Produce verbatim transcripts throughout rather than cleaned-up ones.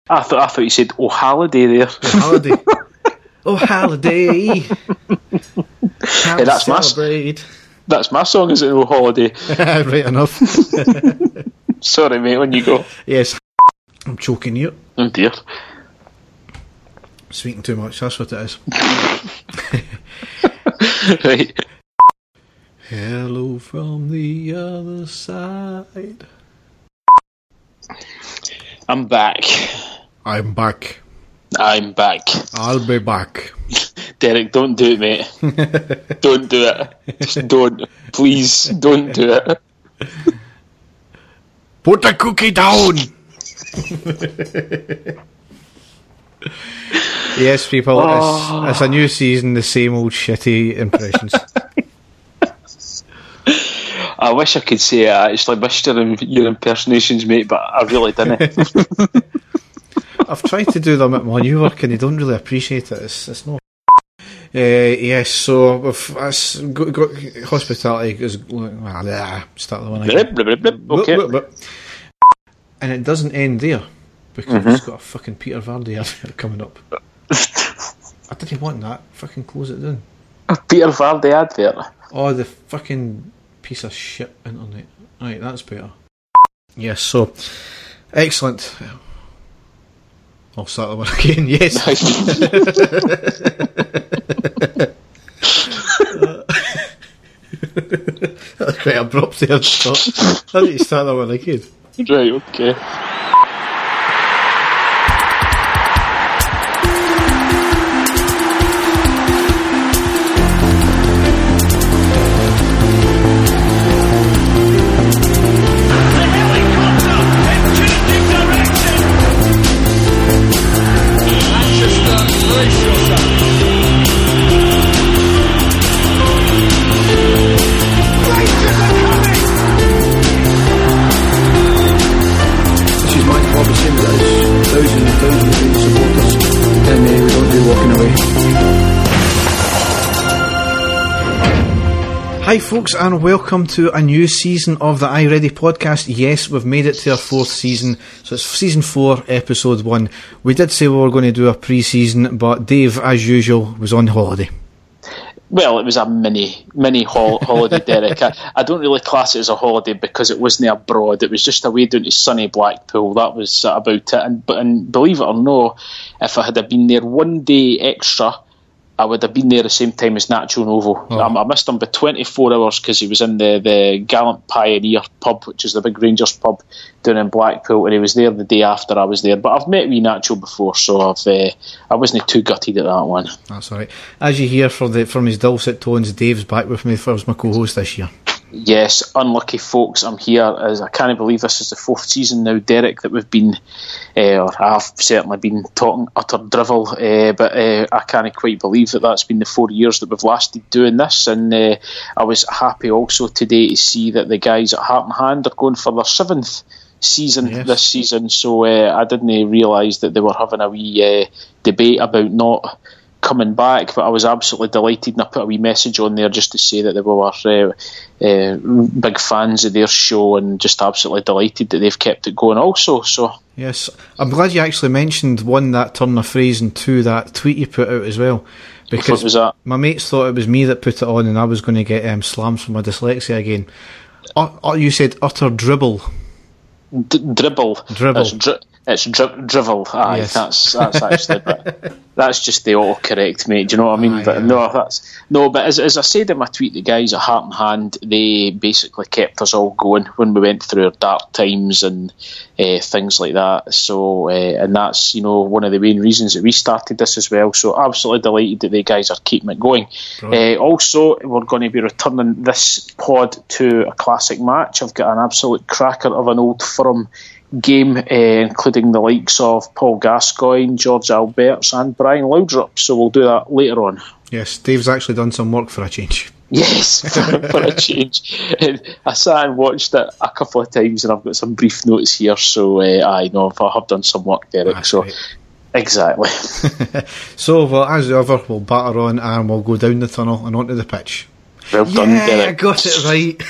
I thought I thought you said "Oh Holiday" there. Oh, Holiday. Oh Holiday. Hey, that's celebrate. my that's my song. Is it "Oh Holiday"? Right enough. Sorry, mate. When you go. Yes. I'm choking you. Oh dear. Speaking too much. That's what it is. Right. Hello from the other side. I'm back. I'm back. I'm back. I'll be back. Derek, don't do it, mate. Don't do it. Just don't. Please, don't do it. Put the cookie down! Yes, people, Oh. it's, it's a new season, the same old shitty impressions. I wish I could say I actually missed your, your impersonations, mate, but I really didn't. I've tried to do them at my new work and they don't really appreciate it. It's, it's not. Uh, yes, so we've, that's, got, got, hospitality is well, start the one again. Blip, blip, blip, blip. Okay. Blip, blip, blip. And it doesn't end there because Mm-hmm. it's got a fucking Peter Vardy advert coming up. I didn't want that. Fucking close it down. Peter Vardy advert. Oh, the fucking piece of shit internet. Right, that's better. Yes, so excellent. I'll start the one again. Yes. That's quite abrupt there. Stop. How did you start that one again? Right, okay. Hi folks, and welcome to a new season of the iReady podcast. Yes, we've made it to our fourth season, so it's season four, episode one. We did say we were going to do a pre-season, but Dave, as usual, was on holiday. Well, it was a mini mini hol- holiday, Derek. I, I don't really class it as a holiday because it wasn't abroad. It was just away down to sunny Blackpool. That was uh, about it. And, but, and believe it or not, if I had been there one day extra, I would have been there the same time as Nacho Novo. Oh. I, I missed him by twenty-four hours because he was in the, the Gallant Pioneer pub, which is the big Rangers pub down in Blackpool, and he was there the day after I was there. But I've met wee Nacho before, so I've uh, I wasn't too gutted at that one. That's all right. As you hear from the from his dulcet tones, Dave's back with me for as my co-host this year. Yes, unlucky folks, I'm here. As I can't believe this is the fourth season now, Derek, that we've been, uh, or I've certainly been talking utter drivel, uh, but uh, I can't quite believe that that's been the four years that we've lasted doing this. And uh, I was happy also today to see that the guys at Heart and Hand are going for their seventh season Yes. this season. So uh, I didn't realise that they were having a wee uh, debate about not coming back, but I was absolutely delighted, and I put a wee message on there just to say that they were uh, uh, big fans of their show, and just absolutely delighted that they've kept it going also. So Yes, I'm glad you actually mentioned one, that turn of phrase, and two, that tweet you put out as well. Because what was that? my mates thought it was me that put it on, and I was going to get um, slammed for my dyslexia again. Uh, uh, you said utter dribble. D- dribble. Dribble. It's, dri- it's dri- drivel. Aye, Yes. that's that's actually. But that's just the autocorrect, mate. Do you know what I mean? Aye, but yeah. no, that's no. But as as I said in my tweet, the guys at Heart and Hand, they basically kept us all going when we went through our dark times and uh, things like that. So, uh, and that's, you know, one of the main reasons that we started this as well. So, absolutely delighted that the guys are keeping it going. Uh, also, we're going to be returning this pod to a classic match. I've got an absolute cracker of an old firm game, uh, including the likes of Paul Gascoigne, George Alberts and Brian Laudrup, so we'll do that later on. Yes, Dave's actually done some work for a change. Yes, for, for a change. And I sat and watched it a couple of times, and I've got some brief notes here, so uh, I know I have done some work, Derek. That's so right. Exactly. So, well, as ever, we'll batter on and we'll go down the tunnel and onto the pitch. Well done, Yeah, I Derek. got it right.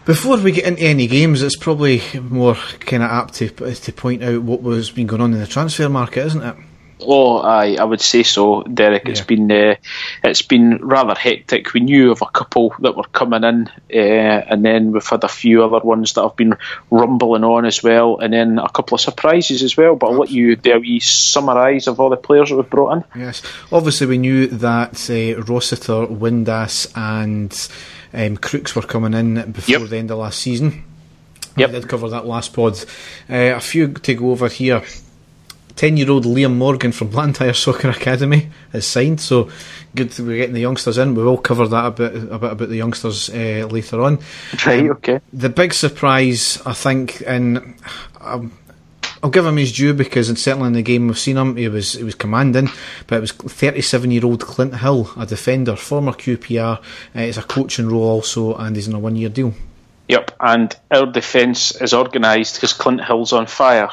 Before we get into any games, it's probably more kind of apt to to point out what was been going on in the transfer market, isn't it? Oh, aye, I would say so, Derek. It's yeah. been uh, it's been rather hectic. We knew of a couple that were coming in, uh, and then we've had a few other ones that have been rumbling on as well, and then a couple of surprises as well. But I'll let you do a wee summarise of all the players that we've brought in. Yes, obviously we knew that uh, Rossiter, Windass, and um, Crooks were coming in before yep. the end of last season. Yep. We did cover that last pod. Uh, a few to go over here. ten-year-old Liam Morgan from Blantyre Soccer Academy is signed, so good we're getting the youngsters in. We will cover that a bit, a bit about the youngsters uh, later on. Right, um, okay. The big surprise, I think, and um, I'll give him his due because certainly in the game we've seen him, he was he was commanding, but it was thirty-seven-year-old Clint Hill, a defender, former Q P R. Uh, it's a coaching role also, and he's in a one-year deal. Yep, and our defence is organised because Clint Hill's on fire.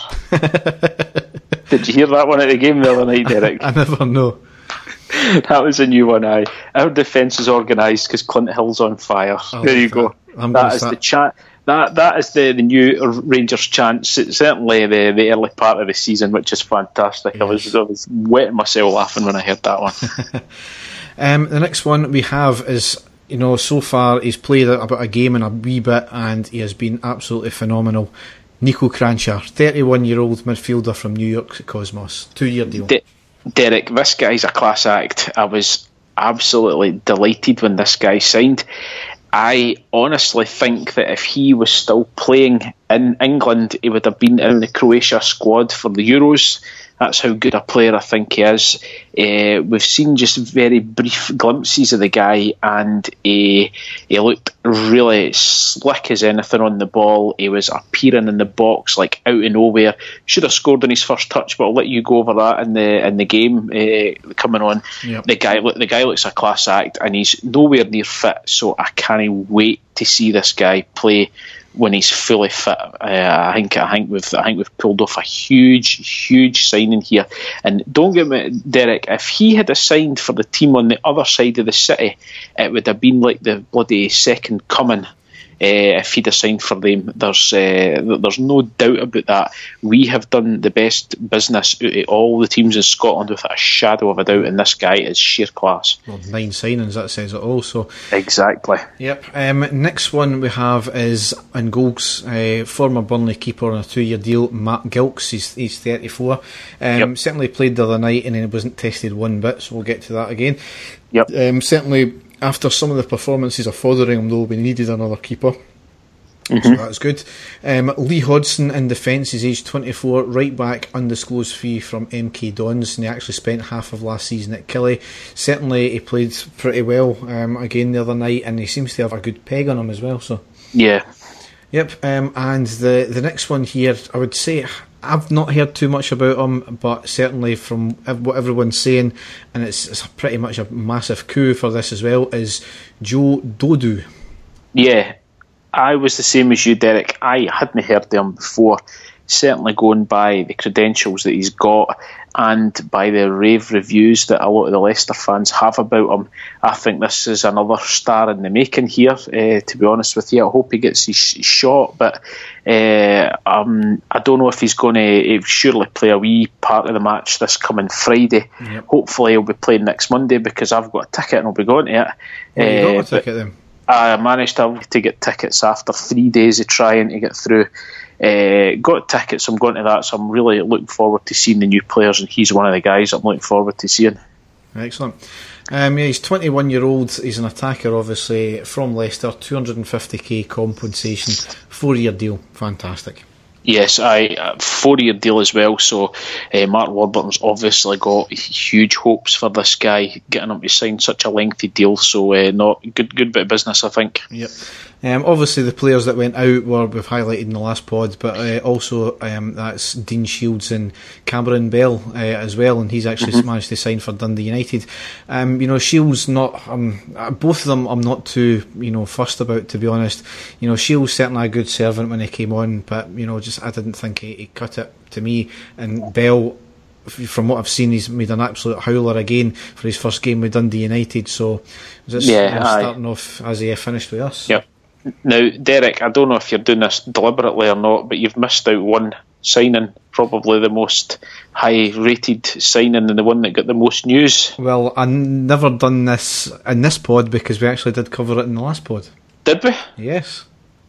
Did you hear that one at the game the other night, Derek? I never know. That was a new one, aye. Our defence is organised because Clint Hill's on fire. Oh, there you go. I'm that is start. the chat. That that is the, the new Rangers chance. It's certainly the, the early part of the season, which is fantastic. Yes. I was I was wetting myself laughing when I heard that one. um, the next one we have is, you know, so far he's played about a game and a wee bit, and he has been absolutely phenomenal. Nico Kranjčar, thirty-one-year-old midfielder from New York Cosmos, two-year deal. De- Derek, this guy's a class act. I was absolutely delighted when this guy signed. I honestly think that if he was still playing in England, he would have been in the Croatia squad for the Euros. That's how good a player I think he is. Uh, we've seen just very brief glimpses of the guy, and he, he looked really slick as anything on the ball. He was appearing in the box like out of nowhere. Should have scored on his first touch, but I'll let you go over that in the in the game uh, coming on. Yep. The guy, the guy looks a class act, and he's nowhere near fit. So I can't wait to see this guy play when he's fully fit. uh, I think I think we've I think we've pulled off a huge, huge signing here. And don't get me, Derek, if he had signed for the team on the other side of the city, it would have been like the bloody second coming. Uh, if he'd have signed for them, there's uh, there's no doubt about that. We have done the best business out of all the teams in Scotland without a shadow of a doubt, and this guy is sheer class. Well, nine signings, that says it all. So exactly. Yep. Um, next one we have is in goals, uh, former Burnley keeper on a two-year deal, Matt Gilks. He's he's thirty-four. Um, yep. Certainly played the other night, and then he wasn't tested one bit. So we'll get to that again. Yep. Um, certainly. After some of the performances of Fotheringham, though, we needed another keeper. Mm-hmm. So that's good. Um, Lee Hodson in defence is aged twenty-four, right back, undisclosed fee from M K Dons, and he actually spent half of last season at Killie. Certainly he played pretty well um, again the other night, and he seems to have a good peg on him as well. So yeah. Yep, um, and the, the next one here, I would say I've not heard too much about him, but certainly from what everyone's saying, and it's, it's pretty much a massive coup for this as well, is Joe Dodoo. Yeah, I was the same as you, Derek. I hadn't heard of him before. Certainly going by the credentials that he's got and by the rave reviews that a lot of the Leicester fans have about him, I think this is another star in the making here, uh, to be honest with you. I hope he gets his shot, but uh, um, I don't know if he's going to surely play a wee part of the match this coming Friday. Yep. Hopefully he'll be playing next Monday, because I've got a ticket and I'll be going to it. Well, you got uh, a ticket then? I managed to, to get tickets after three days of trying to get through. Uh, got tickets, I'm going to that, so I'm really looking forward to seeing the new players, and he's one of the guys I'm looking forward to seeing. Excellent. Um, yeah, he's twenty-one year old, he's an attacker obviously, from Leicester, two hundred fifty k compensation, four year deal, fantastic. Yes, I uh, four-year deal as well. So uh, Mark Warburton's obviously got huge hopes for this guy, getting him to sign such a lengthy deal. So uh, not good, good bit of business, I think. Yep. Um, obviously, the players that went out were we've highlighted in the last pod, but uh, also um, that's Dean Shields and Cameron Bell uh, as well, and he's actually mm-hmm. managed to sign for Dundee United. Um, you know, Shields not um, both of them I'm not too you know fussed about, to be honest. You know, Shields certainly a good servant when he came on, but you know, just I didn't think he, he cut it to me. And Bell, from what I've seen, he's made an absolute howler again for his first game with Dundee United. So, is this yeah, uh, starting off as he finished with us? Yep. Now, Derek, I don't know if you're doing this deliberately or not, but you've missed out one signing, probably the most high-rated signing and the one that got the most news. Well, I never done this in this pod because we actually did cover it in the last pod. Did we? Yes.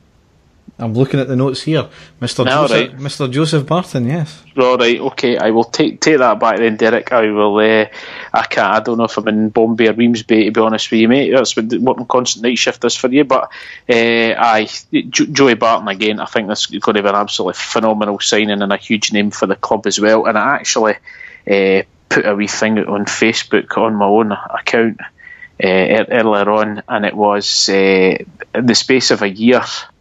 I'm looking at the notes here. Mister No, Joseph, right. Mister Joseph Barton, yes. All right, okay, I will take take that back then, Derek. I will. Uh, I can't. I don't know if I'm in Bombay or Reamsby, to be honest with you, mate. That's what working constant night shift is for you. But uh, aye, jo- Joey Barton again. I think this is going to be an absolutely phenomenal signing and a huge name for the club as well. And I actually uh, put a wee thing on Facebook on my own account uh, earlier on, and it was uh, in the space of a year.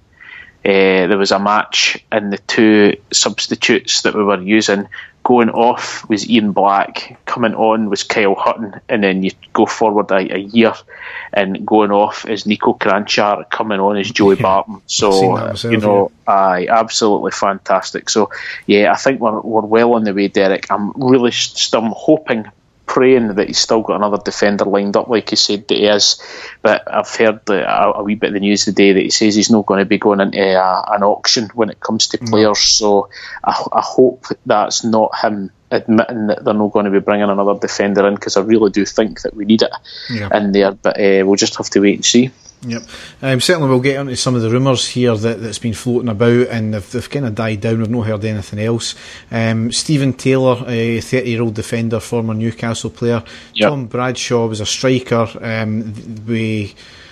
Uh, there was a match and the two substitutes that we were using, going off was Ian Black, coming on was Kyle Hutton, and then you go forward a, a year and going off is Nico Kranjčar, coming on is Joey Barton. So, myself, you know, yeah. aye, absolutely fantastic. So, yeah, I think we're, we're well on the way, Derek. I'm really still hoping, praying that he's still got another defender lined up like he said that he is, but I've heard the, a, a wee bit of the news today that he says he's not going to be going into a, an auction when it comes to players, mm. so I, I hope that's not him admitting that they're not going to be bringing another defender in, because I really do think that we need it yeah. in there, but uh, we'll just have to wait and see. Yep. Um, certainly we'll get into some of the rumours here that, that's been floating about, and they've, they've kind of died down. We've not heard anything else. Um, Stephen Taylor, a thirty-year-old defender, former Newcastle player. Yep. Tom Bradshaw was a striker. Um, we...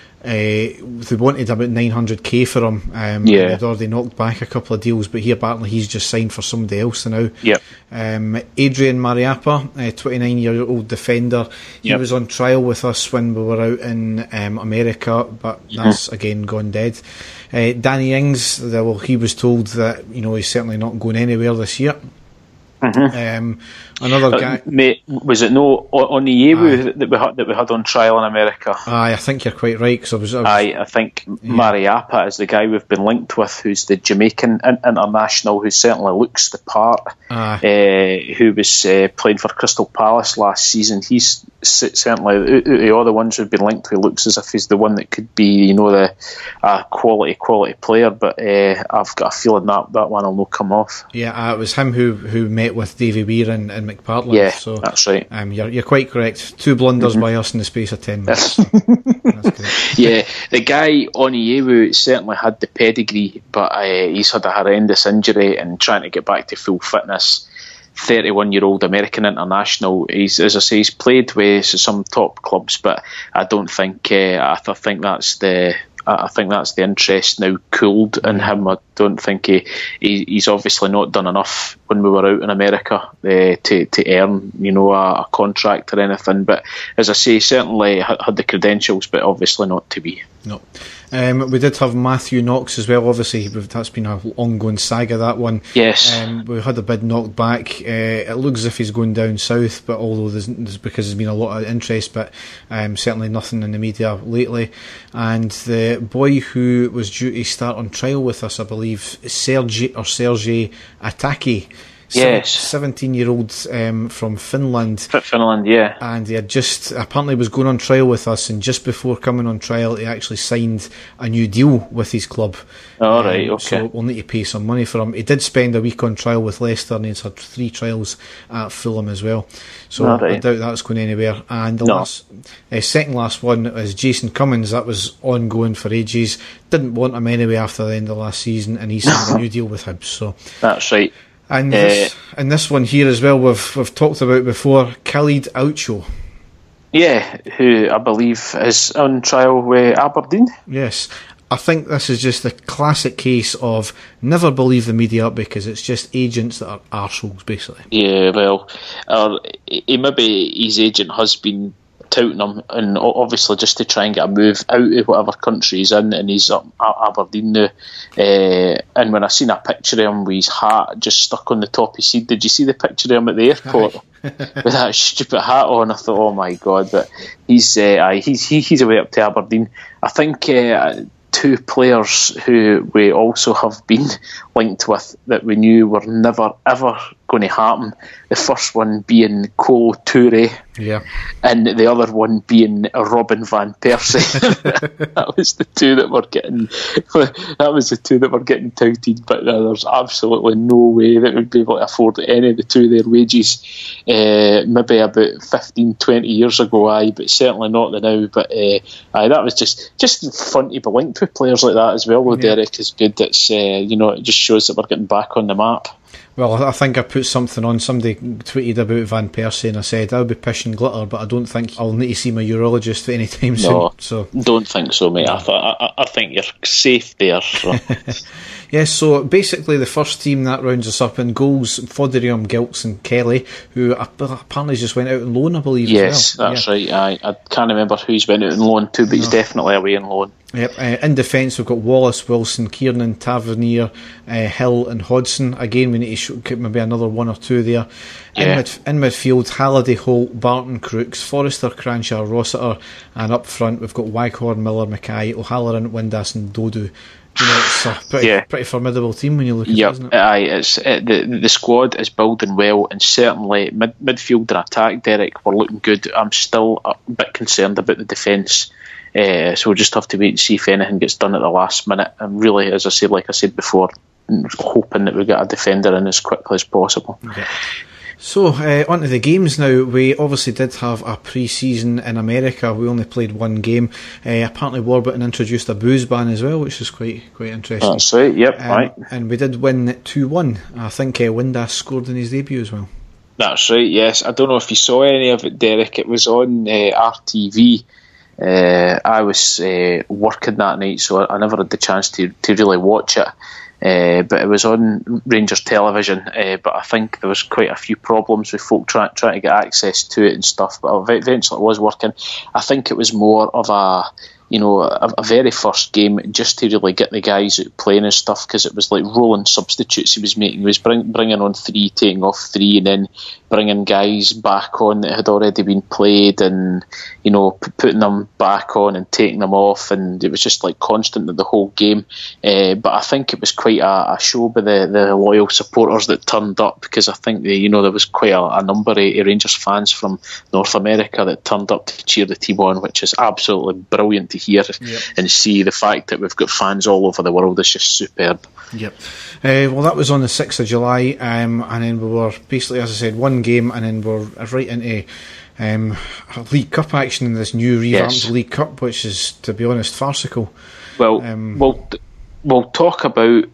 Uh, they wanted about nine hundred k for him. Um, yeah. They'd already knocked back a couple of deals, but here apparently he's just signed for somebody else now. Yep. Um, Adrian Mariappa, a twenty-nine-year-old defender. He yep. was on trial with us when we were out in um, America, but that's mm-hmm. again gone dead. Uh, Danny Ings, the, well, he was told that you know he's certainly not going anywhere this year. Mm-hmm. Um, another guy, uh, mate, was it no Onyewu that we had that we had on trial in America? Aye, I think you're quite right. Cause I was, I was, Aye, I think yeah. Mariappa is the guy we've been linked with, who's the Jamaican international who certainly looks the part. Uh, who was uh, playing for Crystal Palace last season. He's certainly out of all the ones who've been linked with, looks as if he's the one that could be, you know, the uh, quality quality player. But uh, I've got a feeling that that one will not come off. Yeah, uh, it was him who who met with Davy Weir and, and McPartland. Yeah, so, that's right. Um, you're you're quite correct. Two blunders mm-hmm. by us in the space of ten minutes. So that's great. Yeah, the guy Onyewu certainly had the pedigree, but uh, he's had a horrendous injury and trying to get back to full fitness. thirty-one-year-old American international. He's, as I say, he's played with some top clubs, but I don't think. Uh, I, th- I think that's the. I think that's the interest now cooled in him. I don't think he, he he's obviously not done enough when we were out in America uh, to to earn, you know, a, a contract or anything. But as I say, certainly had, had the credentials, but obviously not to be. No. Um, we did have Matthew Knox as well. Obviously, that's been an ongoing saga, that one. Yes. Um, we had a bid knocked back. Uh, it looks as if he's going down south, but although there's, there's because there's been a lot of interest, but um, certainly nothing in the media lately. And the boy who was due to start on trial with us, I believe, Sergi or Sergei Ataki. Yes, seventeen-year-old um, from Finland. Finland, yeah. And he had just apparently was going on trial with us, and just before coming on trial, he actually signed a new deal with his club. All um, right, okay. So we'll need to pay some money for him. He did spend a week on trial with Leicester, and he's had three trials at Fulham as well. So right. I doubt that's going anywhere. And the no. last, uh, second last one is Jason Cummins. That was ongoing for ages. Didn't want him anyway after the end of last season, and he signed a new deal with Hibs. So that's right. And this, uh, and this one here as well, we've we've talked about before, Khalid Aucho. Yeah, who I believe is on trial with Aberdeen. Yes. I think this is just the classic case of never believe the media because it's just agents that are arseholes, basically. Yeah, well, uh, he, maybe his agent has been touting him, and obviously just to try and get a move out of whatever country he's in, and he's up at Aberdeen now. Uh, and when I seen a picture of him with his hat just stuck on the top of his head, did you see the picture of him at the airport with that stupid hat on? I thought, oh my god, but he's uh, he's he, he's away up to Aberdeen. I think uh, two players who we also have been linked with that we knew were never ever going to happen. The first one being Kolo Toure, yeah, and the other one being Robin van Persie. That was the two that were getting. That was the two that were getting touted. But uh, there's absolutely no way that we'd be able to afford any of the two of their wages. Uh, maybe about fifteen, twenty years ago, aye, but certainly not the now. But uh, aye, that was just just fun to be linked with players like that as well. Though yeah. Derek is good. It's uh, you know, it just shows that we're getting back on the map. Well, I think I put something on. Somebody tweeted about Van Persie, and I said I'll be pishing glitter, but I don't think I'll need to see my urologist any time soon. No, so don't think so, mate. I, th- I, I think you're safe there. So. Yes, so basically the first team that rounds us up in goals: Foderium, Gilks, and Kelly, who apparently just went out on loan, I believe. Yes, as well. that's yeah. right. I I can't remember who he's went out on loan to, but no. he's definitely away on loan. Yep. Uh, in defence, we've got Wallace, Wilson, Kiernan, Tavernier, uh, Hill, and Hodgson. Again, we need to show maybe another one or two there. Yeah. In, mid- in midfield, Halliday, Holt, Barton, Crooks, Forrester, Cranshaw, Rossiter, and up front we've got Waghorn, Miller, Mackay, O'Halloran, Windass, and Dodo. You know, it's a pretty, yeah. pretty formidable team when you look at yep. it, isn't it? Aye, it's it, the the squad is building well, and certainly mid, midfield and attack, Derek, we're looking good. I'm still a bit concerned about the defence. Uh, so we'll just have to wait and see if anything gets done at the last minute. And really, as I said, like I said before, hoping that we get a defender in as quickly as possible. Yeah. So, uh, on to the games now. We obviously did have a pre-season in America. We only played one game. Uh, apparently Warburton introduced a booze ban as well, which is quite quite interesting. That's right, yep, um, right. And we did win two one. I think uh, Windass scored in his debut as well. That's right, yes. I don't know if you saw any of it, Derek. It was on uh, R T V. Uh, I was uh, working that night, so I, I never had the chance to, to really watch it. Uh, but it was on Rangers television. Uh, but I think there was quite a few problems with folk try, trying to get access to it and stuff. But eventually it was working. I think it was more of a, you know, a, a very first game just to really get the guys out playing and stuff, because it was like rolling substitutes he was making. He was bring, bringing on three, taking off three, and then bringing guys back on that had already been played, and you know, p- putting them back on and taking them off, and it was just like constant the whole game. Uh, but I think it was quite a, a show by the, the loyal supporters that turned up, because I think they, you know, there was quite a, a number of Rangers fans from North America that turned up to cheer the team on, which is absolutely brilliant to hear. Yep. And see the fact that we've got fans all over the world is just superb. Yep. Uh, well, that was on the sixth of July, um, and then we were basically, as I said, one game, and then we're right into um, League Cup action in this new revamped yes. League Cup, which is, to be honest, farcical. Well, um, we'll we'll talk about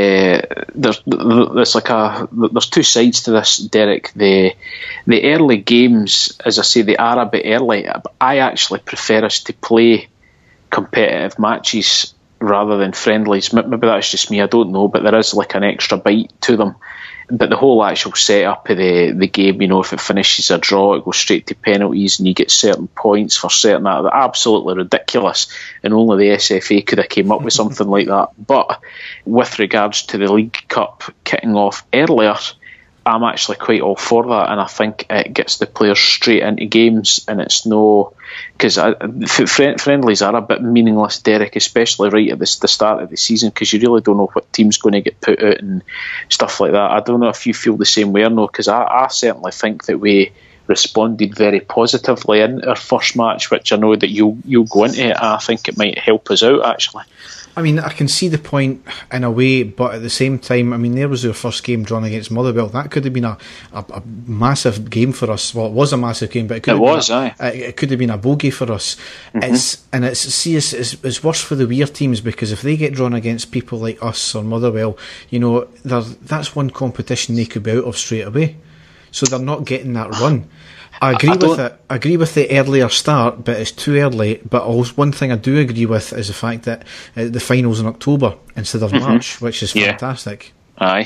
the there's there's like a there's two sides to this, Derek. The the early games, as I say, they are a bit early. I actually prefer us to play competitive matches rather than friendlies. Maybe that's just me, I don't know, but there is like an extra bite to them. But the whole actual setup of the, the game, you know, if it finishes a draw, it goes straight to penalties and you get certain points for certain that. They're absolutely ridiculous, and only the S F A could have came up with something like that. But with regards to the League Cup kicking off earlier, I'm actually quite all for that, and I think it gets the players straight into games, and it's no... Because friendlies are a bit meaningless, Derek, especially right at the, the start of the season, because you really don't know what team's going to get put out and stuff like that. I don't know if you feel the same way or no, because I, I certainly think that we responded very positively in our first match, which I know that you'll, you'll go into it. I think it might help us out, actually. I mean, I can see the point in a way, but at the same time, I mean, there was our first game drawn against Motherwell. That could have been a, a, a massive game for us. Well, it was a massive game, but it could it have was, been a, aye. It could have been a bogey for us. Mm-hmm. It's and it's see, it's, it's, it's worse for the weird teams, because if they get drawn against people like us or Motherwell, you know, that's one competition they could be out of straight away. So they're not getting that run. I agree I with it. I agree with the earlier start, but it's too early. But also, one thing I do agree with is the fact that uh, the final's in October instead of mm-hmm. March, which is fantastic. Yeah. Aye.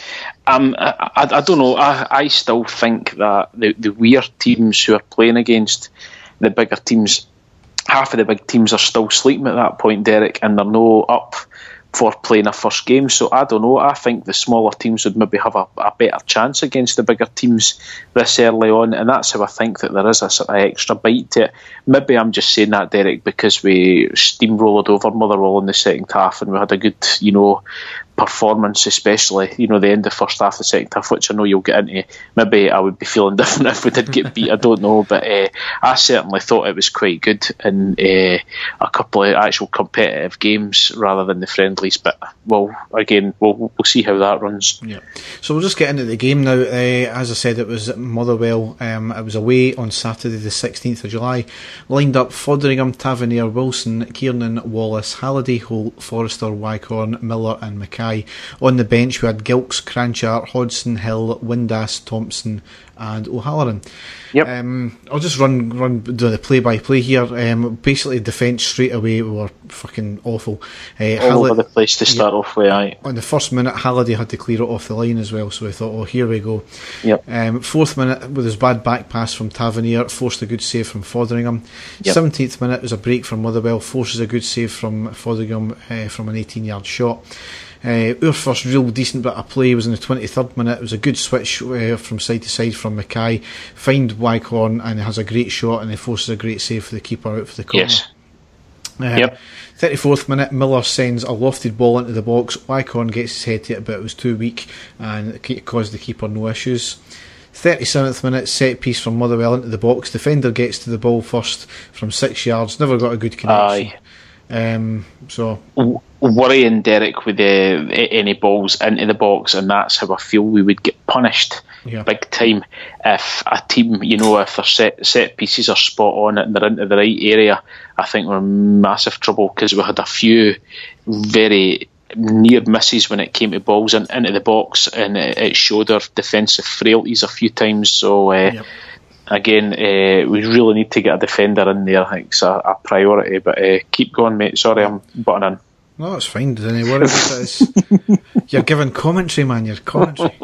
Um, I, I, I don't know. I, I still think that the, the weird teams who are playing against the bigger teams, half of the big teams are still sleeping at that point, Derek, and they're no up for playing a first game. So I don't know, I think the smaller teams would maybe have a, a better chance against the bigger teams this early on, and that's how I think that there is a sort of extra bite to it. Maybe I'm just saying that, Derek, because we steamrolled over Motherwell in the second half and we had a good, you know, performance, especially, you know, the end of the first half, the second half, which I know you'll get into. Maybe I would be feeling different if we did get beat, I don't know, but uh, I certainly thought it was quite good in uh, a couple of actual competitive games rather than the friendlies, but well, again, we'll, we'll see how that runs. Yeah. So we'll just get into the game now. Uh, as I said, it was at Motherwell. Um, it was away on Saturday the sixteenth of July. Lined up Foderingham, Tavernier, Wilson, Kiernan, Wallace, Halliday, Holt, Forrester, Wycorn, Miller and Mackay. On the bench we had Gilks, Cranchard, Hodgson, Hill, Windass, Thompson and O'Halloran. Yep. Um, I'll just run run do the play by play here. Um, basically, defence straight away we were fucking awful. Uh, All Hall- over the place to start yeah. off with. Aye. On the first minute, Halliday had to clear it off the line as well, so we thought, oh, here we go. Yep. Um, fourth minute, with his bad back pass from Tavernier, forced a good save from Foderingham. Yep. seventeenth minute was a break from Motherwell, forces a good save from Foderingham uh, from an eighteen yard shot. Uh, our first real decent bit of play was in the twenty-third minute. It was a good switch uh, from side to side from Mackay. Find Wycorn and he has a great shot and he forces a great save for the keeper out for the corner. Yes. Uh, Yep. thirty-fourth minute, Miller sends a lofted ball into the box. Wycorn gets his head to it, but it was too weak and it caused the keeper no issues. thirty-seventh minute, set piece from Motherwell into the box. Defender gets to the ball first from six yards. Never got a good connection. Aye. Um, so worrying Derek with the, any balls into the box, and that's how I feel we would get punished yeah. big time if a team, you know, if their set, set pieces are spot on and they're into the right area. I think we're in massive trouble because we had a few very near misses when it came to balls in, into the box, and it, it showed our defensive frailties a few times. So uh, yep. Again, uh, we really need to get a defender in there. I think it's a, a priority, but uh, keep going, mate. Sorry, I'm butting in. No, it's fine. Don't worry about it. You're giving commentary, man. You're commentary.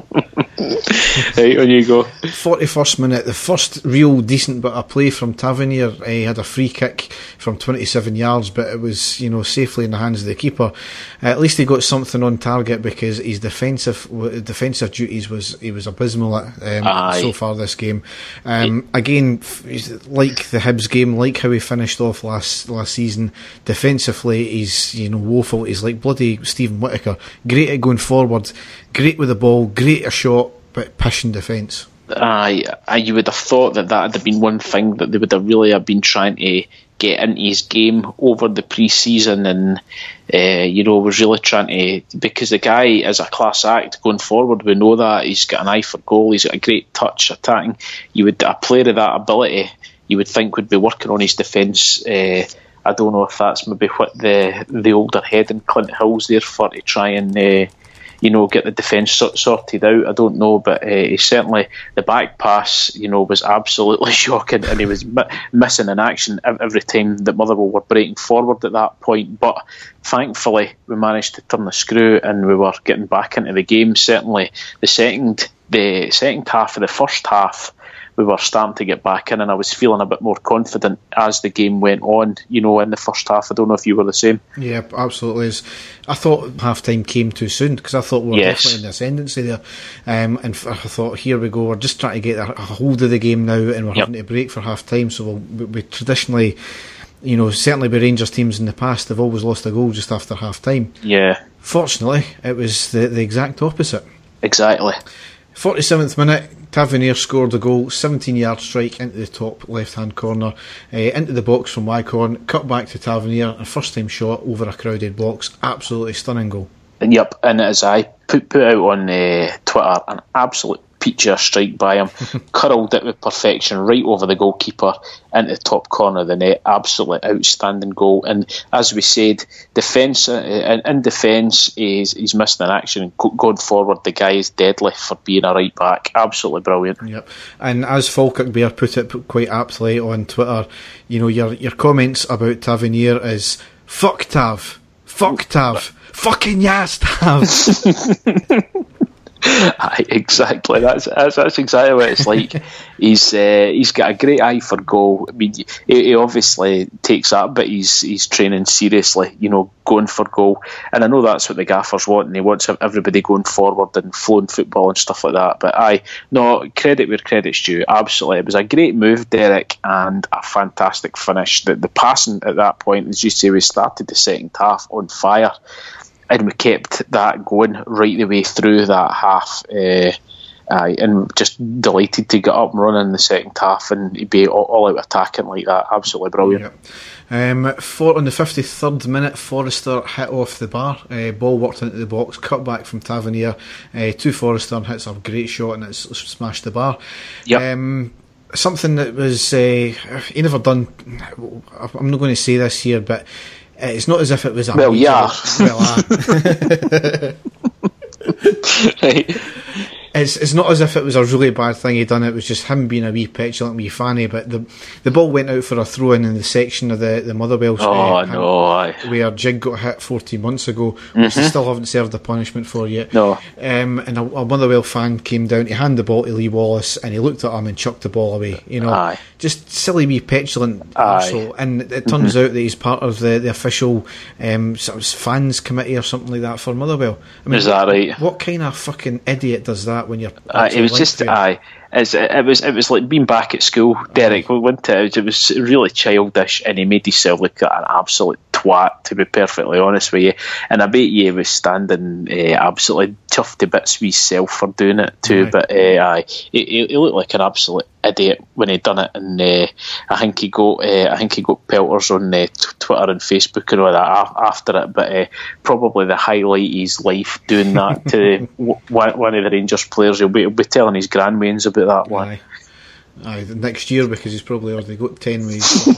Right, on you go. forty-first minute, the first real decent bit of play from Tavernier. He had a free kick from twenty-seven yards, but it was, you know, safely in the hands of the keeper. Uh, at least he got something on target because his defensive defensive duties was he was abysmal at um, so far this game. Um, again, like the Hibs game, like how he finished off last last season, defensively he's, you know, woeful. He's like bloody Stephen Whittaker. Great at going forward, great with the ball, great a shot, but pish in defence. Aye, aye, you would have thought that that would have been one thing that they would have really have been trying to get into his game over the pre-season, and uh, you know, was really trying to, because the guy is a class act going forward. We know that he's got an eye for goal. He's got a great touch attacking. You would, a player of that ability, you would think would be working on his defence. Uh, I don't know if that's maybe what the the older head in Clint Hill's there for, to try and uh, you know, get the defence sorted out. I don't know, but uh, he certainly, the back pass, you know, was absolutely shocking, and he was mi- missing in action every time that Motherwell were breaking forward at that point. But thankfully, we managed to turn the screw and we were getting back into the game. Certainly, the second the second half of the first half, we were starting to get back in, and I was feeling a bit more confident as the game went on, you know, in the first half. I don't know if you were the same. Yeah, absolutely. I thought half-time came too soon, because I thought we were yes. definitely in the ascendancy there. Um, and I thought, here we go, we're just trying to get a hold of the game now, and we're yep. having to break for half-time, so we'll, we, we traditionally, you know, certainly by Rangers teams in the past, they've always lost a goal just after half-time. Yeah. Fortunately, it was the, the exact opposite. Exactly. forty-seventh minute, Tavernier scored a goal, seventeen yard strike into the top left hand corner, uh, into the box from Wycorn, cut back to Tavernier, a first time shot over a crowded box. Absolutely stunning goal. And yep, and as I put, put out on uh, Twitter, an absolute peacher strike by him, curled it with perfection right over the goalkeeper into the top corner of the net. Absolutely outstanding goal. And as we said, defence uh, in defence is he's missing in action. Going forward, the guy is deadly for being a right back. Absolutely brilliant. Yep. And as Falkirk Bear put it quite aptly on Twitter, you know, your your comments about Tavernier is fuck Tav, fuck Tav, fucking yes Tav. Aye, exactly. That's, that's that's exactly what it's like. he's uh, he's got a great eye for goal. I mean, he, he obviously takes that, but he's he's training seriously. You know, going for goal, and I know that's what the gaffers want, and he wants everybody going forward and flowing football and stuff like that. But aye, no, credit where credit's due. Absolutely, it was a great move, Derek, and a fantastic finish. The, the passing at that point, as you say, we started the second half on fire. and we kept that going right the way through that half. Uh, Aye, and just delighted to get up and run in the second half and be all, all out attacking like that. Absolutely brilliant. Yep. Um, for, on the fifty-third minute, Forrester hit off the bar. Uh, ball worked into the box, cut back from Tavernier uh, to Forrester, and hits a great shot and it's smashed the bar. Yep. Um, something that was uh, he never done. I'm not going to say this here, but it's not as if it was a well, major, yeah. Well, uh, right. It's it's not as if it was a really bad thing he'd done. It was just him being a wee petulant, wee fanny. But the the ball went out for a throw in in the section of the the Motherwell. Oh uh, no! I... Where Jig got hit fourteen months ago, mm-hmm. which they still haven't served the punishment for yet. No. Um, and a, a Motherwell fan came down to hand the ball to Lee Wallace, and he looked at him and chucked the ball away. You know, Aye. just silly wee petulant arsehole. And it turns mm-hmm. out that he's part of the the official um sort of fans committee or something like that for Motherwell. I mean, is that right? What kind of fucking idiot does that when you're? Uh, it was just aye. As it was, it was like being back at school. Derek, we went to it. It was really childish, and he made himself look like an absolute twat. To be perfectly honest with you, and I bet you he was standing uh, absolutely chuffed to bits with himself for doing it too. Right. But uh, aye, he, he looked like an absolute idiot when he done it, and uh, I think he got, uh, I think he got pelters on uh, t- Twitter and Facebook and all that after it. But uh, probably the highlight of his life doing that to w- one of the Rangers players. He'll be, he'll be telling his grandwains about that one. Aye. Aye, next year, because he's probably already got ten ways.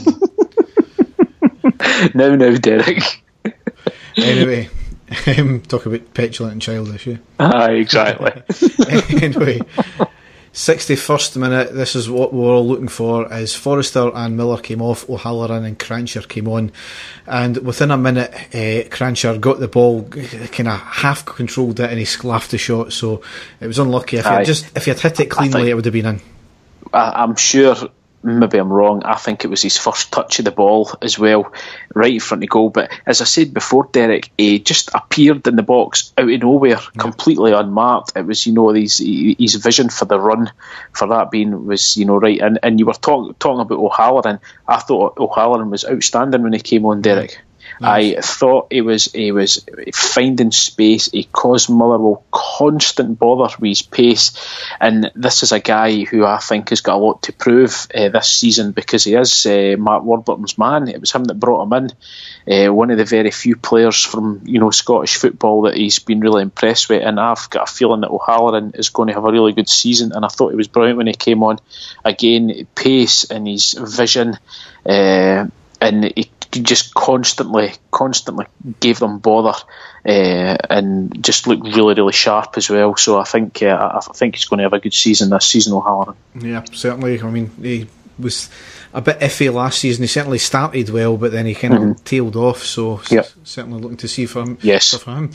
now, now, Derek. Anyway, um, talk about petulant and childish, yeah? Aye, exactly. Anyway, sixty-first minute, this is what we're all looking for, as Forrester and Miller came off, O'Halloran and Crancher came on, and within a minute, uh, Crancher got the ball, kind of half controlled it, and he sclaffed the shot, so it was unlucky. If he had just if he had hit it cleanly, think, it would have been in. I, I'm sure, maybe I'm wrong, I think it was his first touch of the ball as well, right in front of goal. But as I said before, Derek, he just appeared in the box out of nowhere, yeah. completely unmarked. It was, you know, his, his vision for the run, for that being, was, you know, right. And, and you were talk, talking about O'Halloran. I thought O'Halloran was outstanding when he came on, Derek. Nice. I thought he was he was finding space. He caused Motherwell constant bother with his pace, and this is a guy who I think has got a lot to prove uh, this season, because he is uh, Mark Warburton's man. It was him that brought him in. Uh, one of the very few players from, you know, Scottish football that he's been really impressed with, and I've got a feeling that O'Halloran is going to have a really good season. And I thought he was brilliant when he came on. Again, pace and his vision, uh, and he just constantly, constantly gave them bother, uh, and just looked really, really sharp as well. So I think, uh, I think he's going to have a good season this season, O'Halloran. Yeah, certainly. I mean, he was a bit iffy last season. He certainly started well, but then he kind mm-hmm. of tailed off. So yep. s- certainly looking to see for him. Yes. For him.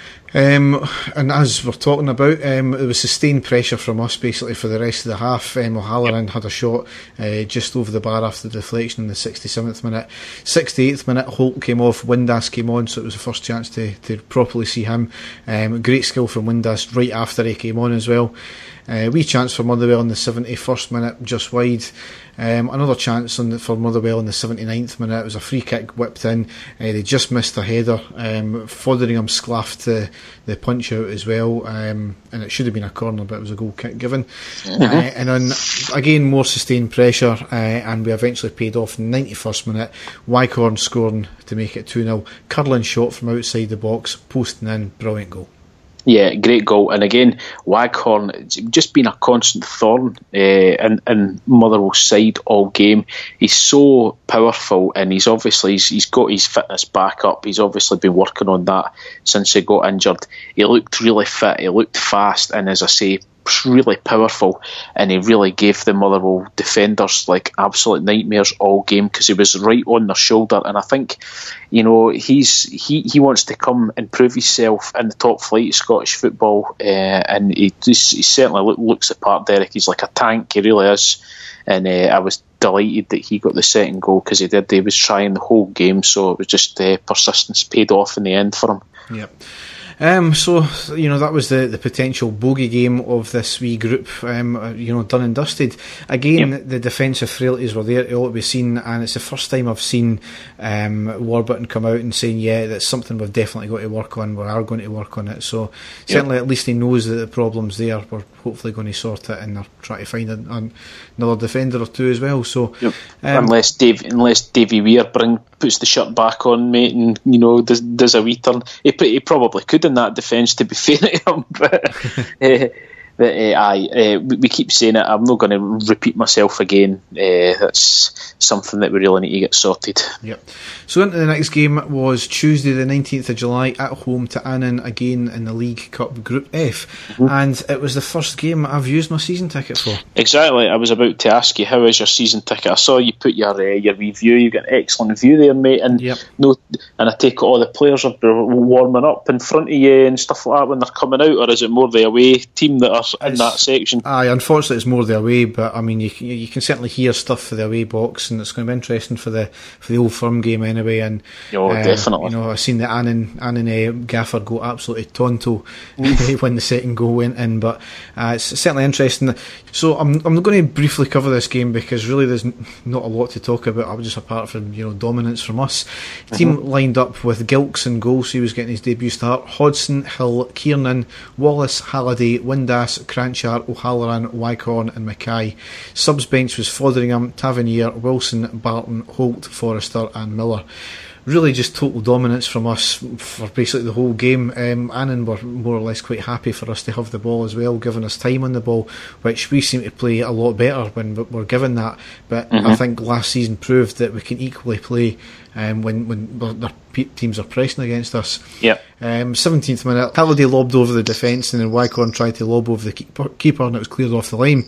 Um, and as we're talking about, um, there was sustained pressure from us basically for the rest of the half. um, O'Halloran yep. had a shot uh, just over the bar after the deflection in the sixty-seventh minute. Sixty-eighth minute, Holt came off, Windass came on, so it was the first chance to, to properly see him. Um, great skill from Windass right after he came on as well. Uh, wee chance for Motherwell in the seventy-first minute, just wide. Um, another chance on the, for Motherwell in the seventy-ninth minute. It was a free kick whipped in. Uh, they just missed a header. Um, Fotheringham sclaffed the, the punch out as well, um, and it should have been a corner, but it was a goal kick given. Mm-hmm. Uh, and then again, more sustained pressure, uh, and we eventually paid off in the ninety-first minute. Wycorn scoring to make it two nil. Curling shot from outside the box, posting in, brilliant goal. Yeah, great goal. And again, Waghorn just been a constant thorn uh, in, in Motherwell's side all game. He's so powerful, and he's obviously he's, he's got his fitness back up. He's obviously been working on that since he got injured. He looked really fit, he looked fast, and as I say, really powerful, and he really gave the Motherwell defenders like absolute nightmares all game, because he was right on their shoulder. And I think, you know, he's he, he wants to come and prove himself in the top flight of Scottish football, uh, and he, just, he certainly look, looks the part, Derek. He's like a tank, he really is. And uh, I was delighted that he got the second goal, because he did. He was trying the whole game, so it was just uh, persistence paid off in the end for him. Yep. Um, so, you know, that was the, the potential bogey game of this wee group, um, you know, done and dusted. Again, yep. the defensive frailties were there to all to be seen, and it's the first time I've seen um, Warburton come out and saying, yeah, that's something we've definitely got to work on, we are going to work on it. So, certainly yep. at least he knows that the problem's there. We're hopefully going to sort it, and they're trying to find a, a, another defender or two as well. So, yep. um, unless Dave, unless Davy Weir bring puts the shirt back on, mate, and you know does does a wee turn, he, he probably could in that defence, to be fair to him. But uh, but, uh, aye, uh, we, we keep saying it. I'm not going to repeat myself again. Uh, that's something that we really need to get sorted. Yep. So into the next game was Tuesday the nineteenth of July at home to Annan, again in the League Cup Group F, mm-hmm. and it was the first game I've used my season ticket for. Exactly. I was about to ask you, how is your season ticket? I saw you put your uh, your review. You got an excellent view there, mate, and yep. no, and I take it all the players are warming up in front of you and stuff like that when they're coming out, or is it more the away team that are in it's, that section? Aye, unfortunately it's more the away, but I mean you you can certainly hear stuff for the away box, and it's going to be interesting for the for the Old Firm game anyway. And oh, uh, definitely. You know, I've seen the Annan Annan uh, gaffer go absolutely tonto when the second goal went in, but uh, it's certainly interesting. So I'm I'm going to briefly cover this game because really there's n- not a lot to talk about, just apart from you know dominance from us. The team mm-hmm. lined up with Gilks in goal, so he was getting his debut start. Hodson, Hill, Kiernan, Wallace, Halliday, Windass, Cranchard, O'Halloran, Wycon and Mackay. Subs bench was Fotheringham, Tavernier, Wilson, Barton, Holt, Forrester and Miller. Really just total dominance from us for basically the whole game. Um, Annan were more or less quite happy for us to have the ball as well, giving us time on the ball, which we seem to play a lot better when we're given that. But mm-hmm. I think last season proved that we can equally play um, when when their teams are pressing against us. Yeah. Um, seventeenth minute, Halliday lobbed over the defence, and then Wycon tried to lob over the keeper, keeper and it was cleared off the line.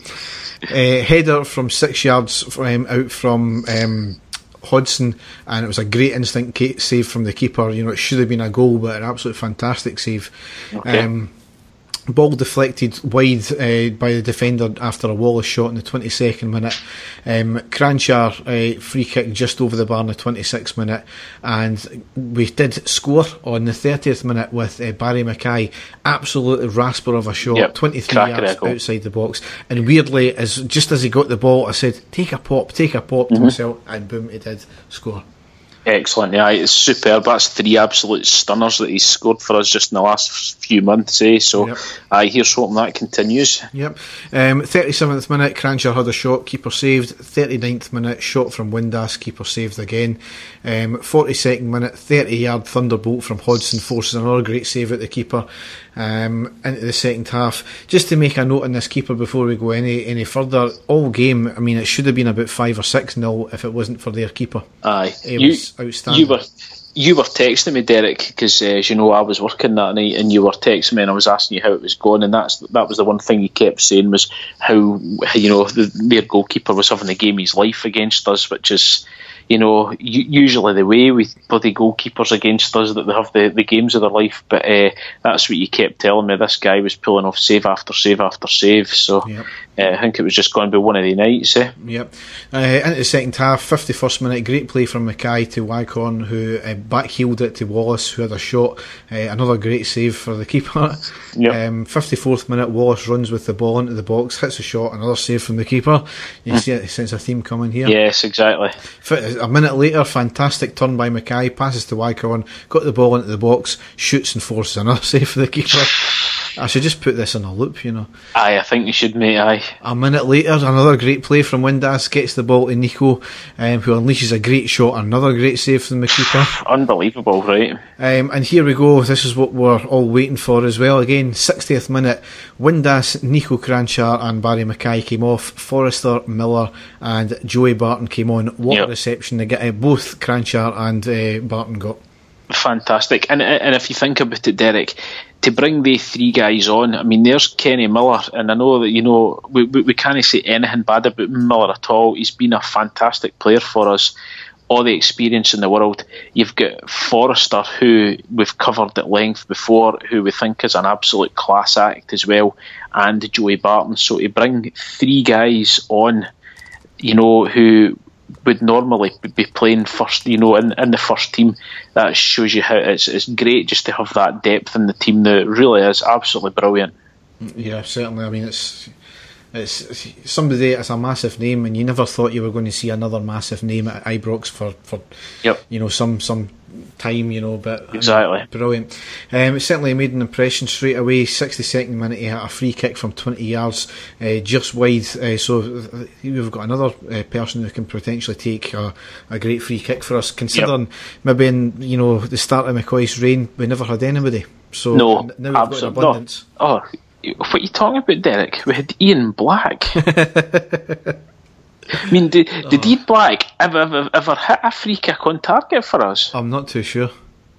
Uh, header from six yards um, out from Um, Hodson, and it was a great instinct save from the keeper. You know, it should have been a goal, but an absolute fantastic save. Okay. Um, ball deflected wide uh, by the defender after a Wallace shot in the twenty-second minute. Um, Cranchar uh, free kick just over the bar in the twenty-sixth minute, and we did score on the thirtieth minute with uh, Barry Mackay. Absolute rasper of a shot, yep. twenty-three Cracker yards outside the box. And weirdly, as just as he got the ball, I said, "Take a pop, take a pop" to mm-hmm. myself, and boom, he did score. Excellent, yeah, it's superb. That's three absolute stunners that he's scored for us just in the last few months, eh? So, yep. I here's hoping that continues. Yep. Um, thirty-seventh minute, Cranchar had a shot, keeper saved. thirty-ninth minute, shot from Windass, keeper saved again. Um, forty-second minute, thirty-yard thunderbolt from Hodson forces another great save at the keeper. Um, into the second half. Just to make a note on this keeper before we go any any further, all game, I mean, it should have been about five or six nil if it wasn't for their keeper. Aye, he you, was outstanding. You were you were texting me, Derek, because uh, as you know, I was working that night, and you were texting me, and I was asking you how it was going, and that's that was the one thing you kept saying was how you know the, their goalkeeper was having the game of his life against us, which is. You know, usually the way with bloody goalkeepers against us that they have the, the games of their life, but uh, that's what you kept telling me. This guy was pulling off save after save after save, so yep. uh, I think it was just going to be one of the nights. Eh? Yep. Uh, into the second half, fifty-first minute, great play from Mackay to Wycon, who uh, backheeled it to Wallace, who had a shot. Uh, another great save for the keeper. Yep. Um, fifty-fourth minute, Wallace runs with the ball into the box, hits a shot, another save from the keeper. You mm. see a sense of theme coming here. Yes, exactly. A minute later, fantastic turn by Mackay, passes to Wycon, got the ball into the box, shoots and forces another save for the keeper. I should just put this in a loop, you know. Aye, I think you should, mate, aye. A minute later, another great play from Windass, gets the ball to Nico, um, who unleashes a great shot, another great save from the keeper. Unbelievable, right? Um, and here we go, this is what we're all waiting for as well. Again, sixtieth minute, Windass, Nico Cranchar and Barry Mackay came off, Forrester, Miller and Joey Barton came on. What yep. a reception they get, uh, both Cranchar and uh, Barton got. Fantastic. And and if you think about it, Derek, to bring the three guys on, I mean, there's Kenny Miller, and I know that, you know, we, we, we can't say anything bad about Miller at all. He's been a fantastic player for us, all the experience in the world. You've got Forrester, who we've covered at length before, who we think is an absolute class act as well, and Joey Barton. So to bring three guys on, you know, who would normally be playing first, you know, in, in the first team. That shows you how it's it's great just to have that depth in the team. That really is absolutely brilliant. Yeah, certainly. I mean, it's it's somebody. It's a massive name, and you never thought you were going to see another massive name at Ibrox for for yep. you know some some time, you know. But exactly, I mean, brilliant. Um, it certainly made an impression straight away. sixty-second minute, he had a free kick from twenty yards, uh, just wide. Uh, so we've got another uh, person who can potentially take a, a great free kick for us. Considering yep. maybe in you know the start of McCoy's reign, we never had anybody. So no, now we've got an abundance. No. Oh. What are you talking about, Derek? We had Ian Black. I mean, did, did oh. Ian Black ever, ever, ever hit a free kick on target for us? I'm not too sure.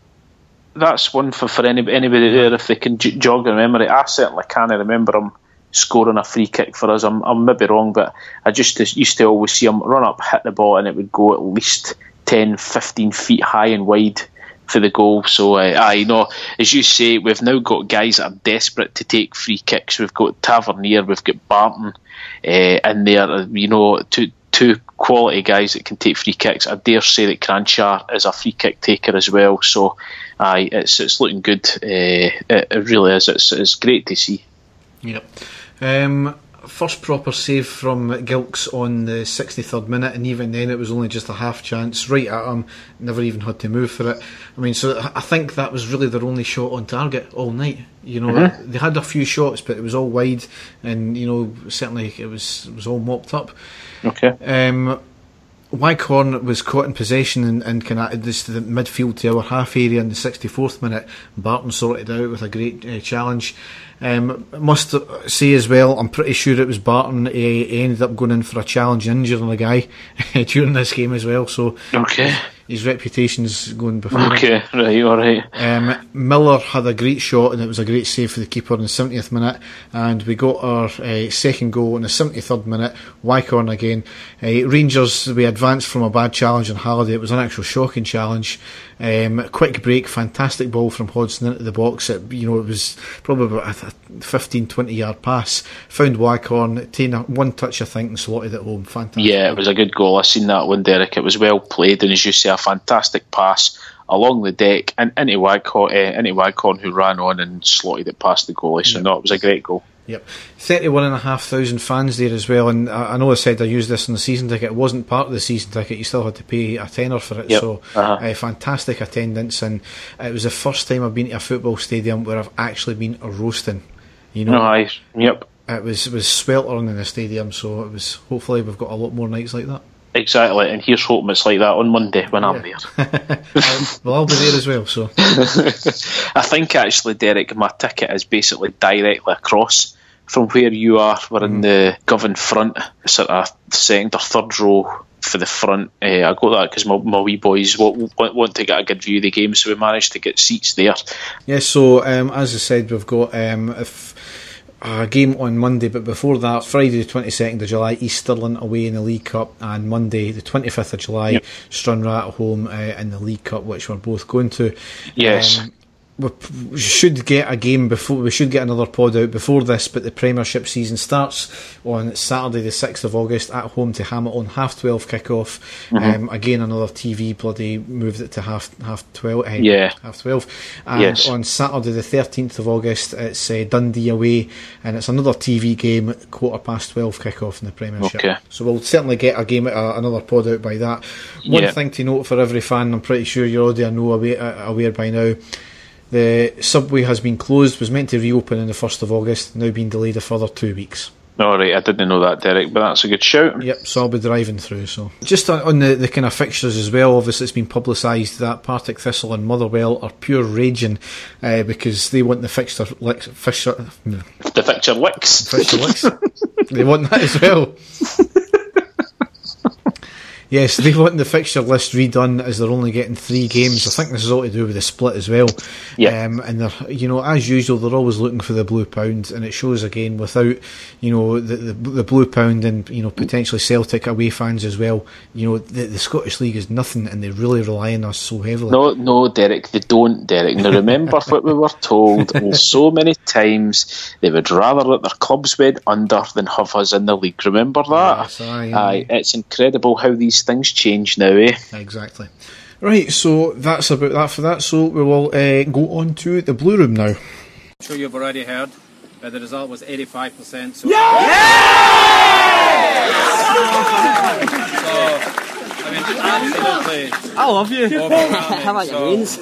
That's one for, for any, anybody there if they can j- jog their memory. I certainly can't remember him scoring a free kick for us. I'm, I'm maybe wrong, but I just used to always see him run up, hit the ball, and it would go at least ten, fifteen feet high and wide for the goal. So uh, I know, as you say, we've now got guys that are desperate to take free kicks. We've got Tavernier, we've got Barton uh, in there, you know, two two quality guys that can take free kicks. I dare say that Cranchar is a free kick taker as well. So aye, it's it's looking good. Uh, it, it really is. It's it's great to see. Yep. Um, First proper save from Gilks on the sixty-third minute, and even then it was only just a half chance, right at him, never even had to move for it. I mean, so I think that was really their only shot on target all night. You know, mm-hmm. they had a few shots, but it was all wide, and you know, certainly it was it was all mopped up. Okay. Um, Wycorn was caught in possession and, and kind of this the midfield to our half area in the sixty-fourth minute. Barton sorted it out with a great uh, challenge. Um, must say as well, I'm pretty sure it was Barton. He, he ended up going in for a challenge and injuring a guy during this game as well. So okay. His reputation's going before okay, him. right, alright. Um, Miller had a great shot and it was a great save for the keeper in the seventieth minute, and we got our uh, second goal in the seventy-third minute. Wycorn again. Uh, Rangers, we advanced from a bad challenge on Halliday. It was an actual shocking challenge. Um, quick break, fantastic ball from Hodgson into the box. It, you know, it was probably about a fifteen, twenty yard pass. Found Wycorn, taking one touch I think and slotted it home. Fantastic. Yeah, it was a good goal. I seen that one, Derek. It was well played, and as you say, a fantastic pass along the deck and into Wycorn, uh, into Wycorn, who ran on and slotted it past the goalie. So yep. no, it was a great goal. Yep, thirty-one and a half thousand fans there as well, and I, I know I said I used this in the season ticket. It wasn't part of the season ticket. You still had to pay a tenner for it. Yep. So uh-huh. uh, fantastic attendance, and it was the first time I've been to a football stadium where I've actually been roasting. You know, no, I, yep. It was it was sweltering in the stadium, so it was. Hopefully, we've got a lot more nights like that. Exactly, and here's hoping it's like that on Monday when yeah. I'm there. Well, I'll be there as well. So I think actually, Derek, my ticket is basically directly across from where you are. We're in mm. the Govan front, sort of second or third row for the front. Uh, I got that because my, my wee boys want, want to get a good view of the game, so we managed to get seats there. Yeah, so um, as I said, we've got um, if a game on Monday, but before that, Friday the twenty-second of July, East Stirling away in the League Cup, and Monday the twenty-fifth of July, yep. Stranraer at home uh, in the League Cup, which we're both going to. Yes. Um, we should get a game before. We should get another pod out before this, but the Premiership season starts on Saturday the sixth of August at home to Hamilton, half twelve kick-off. Mm-hmm. Um, again, another T V bloody moved it to half half twelve. Uh, yeah, half twelve. And yes. on Saturday the thirteenth of August, it's uh, Dundee away, and it's another T V game, quarter past twelve kick-off in the Premiership. Okay. So we'll certainly get a game, uh, another pod out by that. One yeah. thing to note for every fan, I'm pretty sure you already know aware, uh, aware by now. The subway has been closed, was meant to reopen on the first of August, now been delayed a further two weeks. Alright, I didn't know that, Derek, but that's a good shout. Yep, so I'll be driving through. So just on, on the, the kind of fixtures as well, obviously it's been publicised that Partick Thistle and Motherwell are pure raging uh, because they want the fixture licks, fixture, the fixture licks. Fixture licks. They want that as well. Yes, they want the fixture list redone as they're only getting three games. I think this is all to do with the split as well. Yeah. Um, and they're, you know, as usual, they're always looking for the blue pound, and it shows again without, you know, the the, the blue pound and you know potentially Celtic away fans as well. You know, the, the Scottish League is nothing, and they really rely on us so heavily. No, no, Derek, they don't, Derek. Now remember what we were told so many times. They would rather that their clubs went under than have us in the league. Remember that? Yes, aye, aye. It's incredible how these these things change now, eh? Exactly. Right, so that's about that for that. So we will uh, go on to the Blue Room now. I'm sure you've already heard that the result was eighty-five percent. So, yeah! so I mean, absolutely. I love you. How about your wins?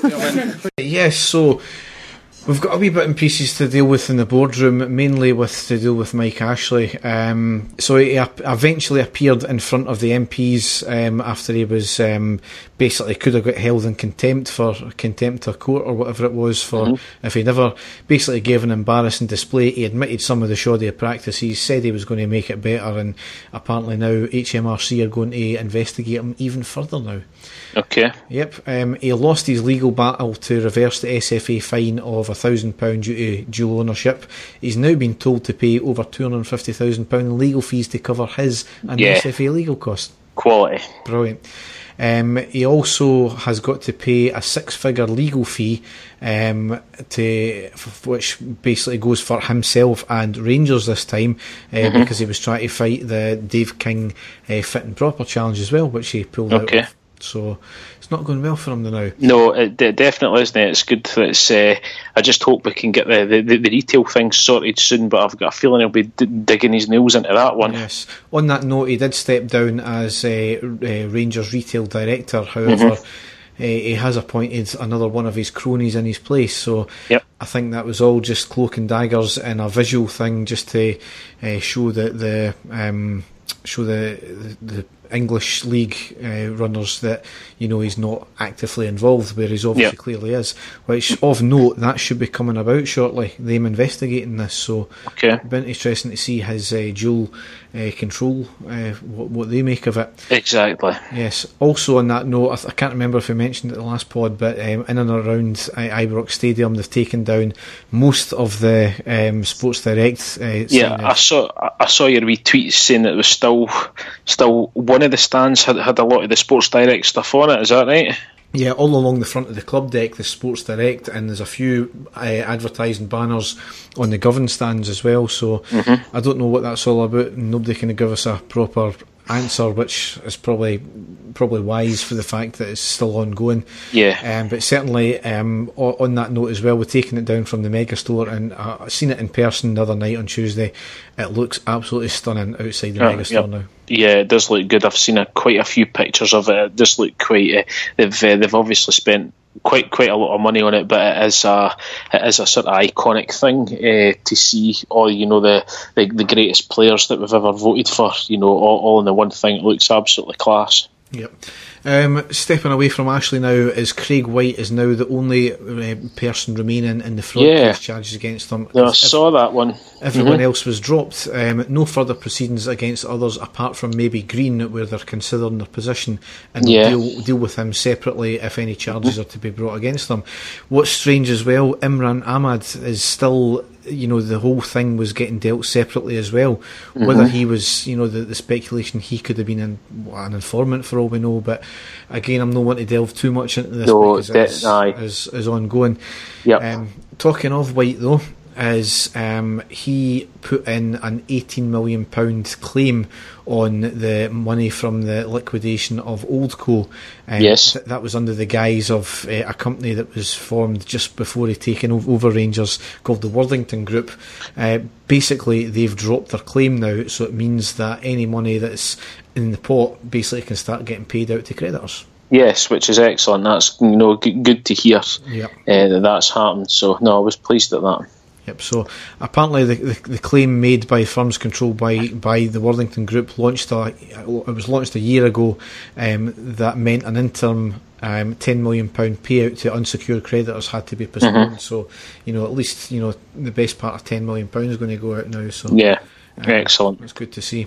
Yes, so we've got a wee bit in pieces to deal with in the boardroom, mainly with to deal with Mike Ashley. Um, so he ap- eventually appeared in front of the M Ps um, after he was um, basically could have got held in contempt for contempt of court or whatever it was for mm-hmm. if he never basically gave an embarrassing display. He admitted some of the shoddy practices, said he was going to make it better, and apparently now H M R C are going to investigate him even further now. Okay. Yep. Um, he lost his legal battle to reverse the S F A fine of a thousand pound due to dual ownership. He's now been told to pay over two hundred and fifty thousand pound in legal fees to cover his and yeah. the S F A legal costs. Quality. Brilliant. Um, he also has got to pay a six-figure legal fee, um, to which basically goes for himself and Rangers this time, uh, mm-hmm. because he was trying to fight the Dave King uh, fit and proper challenge as well, which he pulled okay. out of. So it's not going well for him now. No, it d- definitely isn't. It? It's good that it's. Uh, I just hope we can get the, the, the retail thing sorted soon. But I've got a feeling he'll be d- digging his nails into that one. Yes. On that note, he did step down as uh, uh, Rangers retail director. However, mm-hmm. uh, he has appointed another one of his cronies in his place. So yep. I think that was all just cloak and daggers and a visual thing, just to uh, show that the um, show the the. the English League uh, runners that, you know, he's not actively involved where he's obviously yep. clearly is, which of note that should be coming about shortly, them investigating this, so okay. it'd be interesting to see his uh, dual uh, control, uh, what, what they make of it. Exactly. Yes. Also on that note, I, th- I can't remember if we mentioned it in the last pod, but um, in and around uh, Ibrox Stadium they've taken down most of the um, Sports Direct uh, yeah signage. I saw I saw your wee tweets saying that it was still still one of the stands had, had a lot of the Sports Direct stuff on it, is that right? Yeah, all along the front of the club deck, the Sports Direct, and there's a few uh, advertising banners on the Govan stands as well, so mm-hmm. I don't know what that's all about, and nobody can give us a proper answer, which is probably probably wise for the fact that it's still ongoing. Yeah. Um, but certainly, um, on that note as well, we're taking it down from the mega store, and uh, I've seen it in person the other night on Tuesday. It looks absolutely stunning outside the oh, mega store yep. now. Yeah, it does look good. I've seen a, quite a few pictures of it. It does look quite. Uh, they've uh, they've obviously spent quite quite a lot of money on it, but it is a it is a sort of iconic thing uh, to see all, you know, the, the the greatest players that we've ever voted for, you know, all, all in the one thing. It looks absolutely class. Yep. Um, stepping away from Ashley now is Craig White is now the only uh, person remaining in the fraud yeah. case charges against him. No, I saw that one. Everyone mm-hmm. else was dropped. Um, no further proceedings against others apart from maybe Green, where they're considering their position and yeah. deal, deal with him separately if any charges mm-hmm. are to be brought against them. What's strange as well, Imran Ahmad is still, you know, the whole thing was getting dealt separately as well. Mm-hmm. Whether he was, you know, the, the speculation he could have been an, an informant for all we know, but again, I'm not wanting to delve too much into this no, because that, it's aye. is, is ongoing. Yep. Um, talking of White though, is um, he put in an eighteen million pounds claim on the money from the liquidation of Oldco. Um, yes. Th- that was under the guise of uh, a company that was formed just before he taken over Rangers called the Worthington Group. Uh, basically, they've dropped their claim now, so it means that any money that's in the pot basically can start getting paid out to creditors. Yes, which is excellent. That's, you know, g- good to hear yep. uh, that that's happened. So, no, I was pleased at that. Yep. So apparently the, the the claim made by firms controlled by by the Worthington Group launched a it was launched a year ago. Um, that meant an interim um, ten million pound payout to unsecured creditors had to be postponed. Mm-hmm. So, you know, at least, you know, the best part of ten million pounds is going to go out now. So yeah, um, excellent. It's good to see.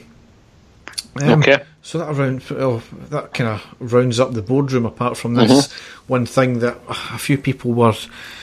Um, okay. So that around oh, that kind of rounds up the boardroom. Apart from this, mm-hmm. one thing that a few people were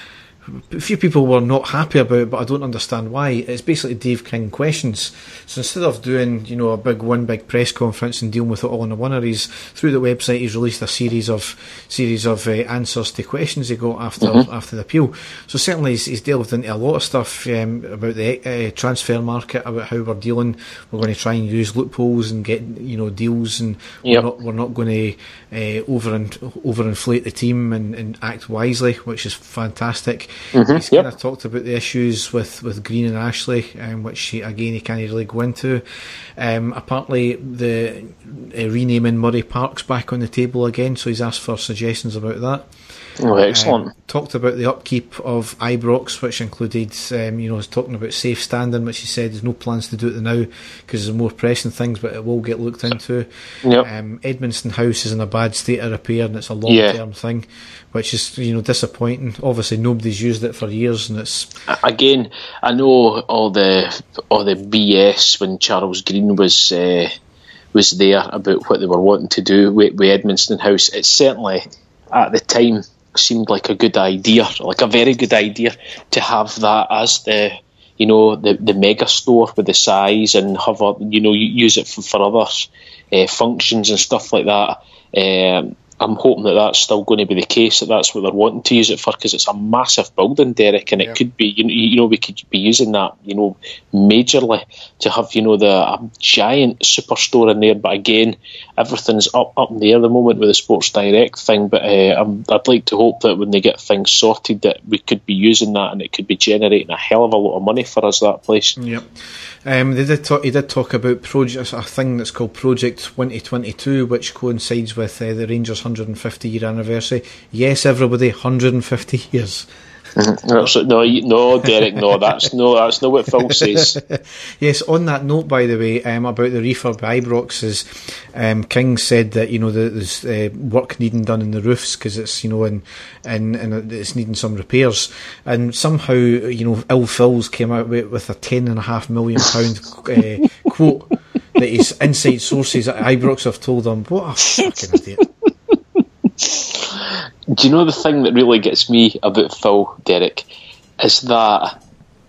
a few people were not happy about, but I don't understand why. It's basically Dave King questions. So instead of doing, you know, a big one big press conference and dealing with it all in a one, he's through the website. He's released a series of series of uh, answers to questions he got after mm-hmm. after the appeal. So certainly he's, he's delved into a lot of stuff um, about the uh, transfer market, about how we're dealing. We're going to try and use loopholes and get, you know, deals, and yep. we're not we're not going to uh, over and overinflate the team and, and act wisely, which is fantastic. Mm-hmm. He's yep. kind of talked about the issues with, with Green and Ashley, um, which he, again he can't really go into. Um, apparently the uh, renaming Murray Park's back on the table again, so he's asked for suggestions about that. Oh, excellent. Um, talked about the upkeep of Ibrox, which included, um, you know, he's talking about safe standing, which he said there's no plans to do it now because there's more pressing things, but it will get looked into. Yep. Um, Edmonston House is in a bad state of repair, and it's a long-term yeah. thing, which is, you know, disappointing. Obviously, nobody's used it for years, and it's again. I know all the all the B S when Charles Green was uh, was there about what they were wanting to do with, with Edmonston House. It certainly at the time seemed like a good idea, like a very good idea, to have that as the, you know, the the mega store with the size, and have a, you know, use it for, for other uh, functions and stuff like that. Um, I'm hoping that that's still going to be the case, that that's what they're wanting to use it for, because it's a massive building, Derek, and it yeah. could be, you know, you know, we could be using that, you know, majorly to have, you know, the a giant superstore in there. But again, everything's up up in the air at the moment with the Sports Direct thing. But uh, I'm, I'd like to hope that when they get things sorted, that we could be using that, and it could be generating a hell of a lot of money for us, that place. Yep. Um, they did talk, he did talk about project, a thing that's called Project twenty twenty-two, which coincides with uh, the Rangers' one hundred fifty year anniversary. Yes, everybody, one hundred fifty years. Mm-hmm. No, no, Derek, no, that's no, that's not what Phil says. Yes, on that note, by the way, um, about the refurb Ibrox, is um, King said that, you know, there's uh, work needing done in the roofs because it's, you know, and and and it's needing some repairs, and somehow, you know, Ill Phil's came out with, with a ten and a half million pound uh, quote that his inside sources at Ibrox have told him. What a fucking idiot. Do you know the thing that really gets me about Phil, Derek, is that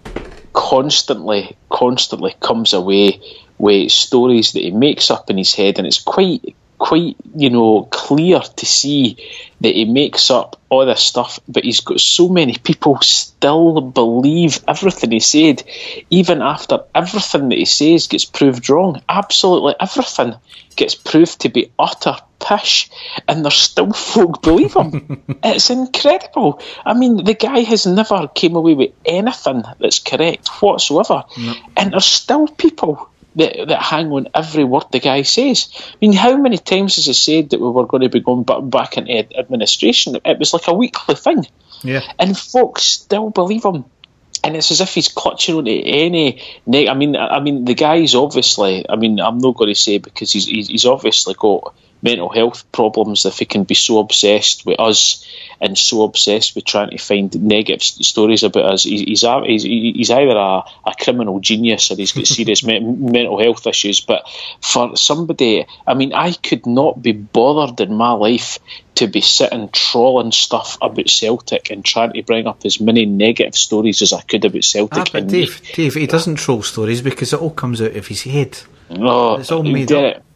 constantly, constantly comes away with stories that he makes up in his head, and it's quite, quite, you know, clear to see that he makes up all this stuff, but he's got so many people still believe everything he said, even after everything that he says gets proved wrong. Absolutely everything gets proved to be utter pish, and there's still folk believe him. It's incredible. I mean, the guy has never came away with anything that's correct whatsoever, no. and there's still people that, that hang on every word the guy says. I mean, how many times has he said that we were going to be going back into administration? It was like a weekly thing, yeah, and folks still believe him. And it's as if he's clutching onto any. Ne- I mean, I mean, the guy's obviously. I mean, I'm not going to say because he's he's, he's obviously got mental health problems if he can be so obsessed with us and so obsessed with trying to find negative stories about us. He's he's, he's, he's either a, a criminal genius or he's got serious me- mental health issues. But for somebody, I mean, I could not be bothered in my life to be sitting trolling stuff about Celtic and trying to bring up as many negative stories as I could about Celtic. Ah, but Dave, Dave, he doesn't troll stories because it all comes out of his head. No, it's all made up. It.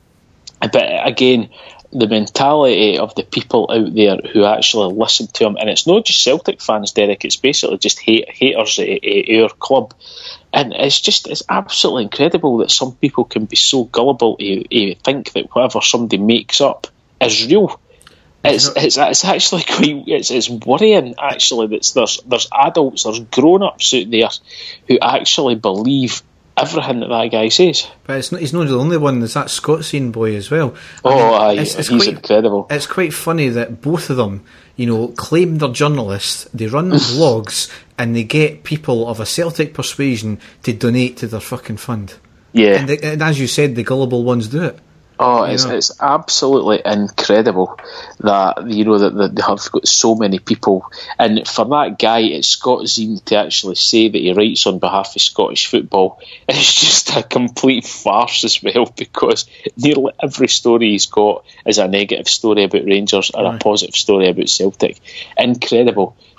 But again, the mentality of the people out there who actually listen to him, and it's not just Celtic fans, Derek, it's basically just hate, haters at, at our club. And it's just, it's absolutely incredible that some people can be so gullible to, to think that whatever somebody makes up is real. It's it's it's actually quite it's it's worrying actually that there's there's adults, there's grown ups out there who actually believe everything that that guy says. But it's not, he's not the only one. There's that Scotsine boy as well. I oh, mean, aye, it's, it's he's quite, incredible. It's quite funny that both of them, you know, claim they're journalists, they run blogs, and they get people of a Celtic persuasion to donate to their fucking fund. Yeah, and, they, and as you said, the gullible ones do it. Oh, it's, it's absolutely incredible that, you know, that, that they have got so many people. And for that guy at Scotsine to actually say that he writes on behalf of Scottish football, it's just a complete farce as well, because nearly every story he's got is a negative story about Rangers or a positive story about Celtic. Incredible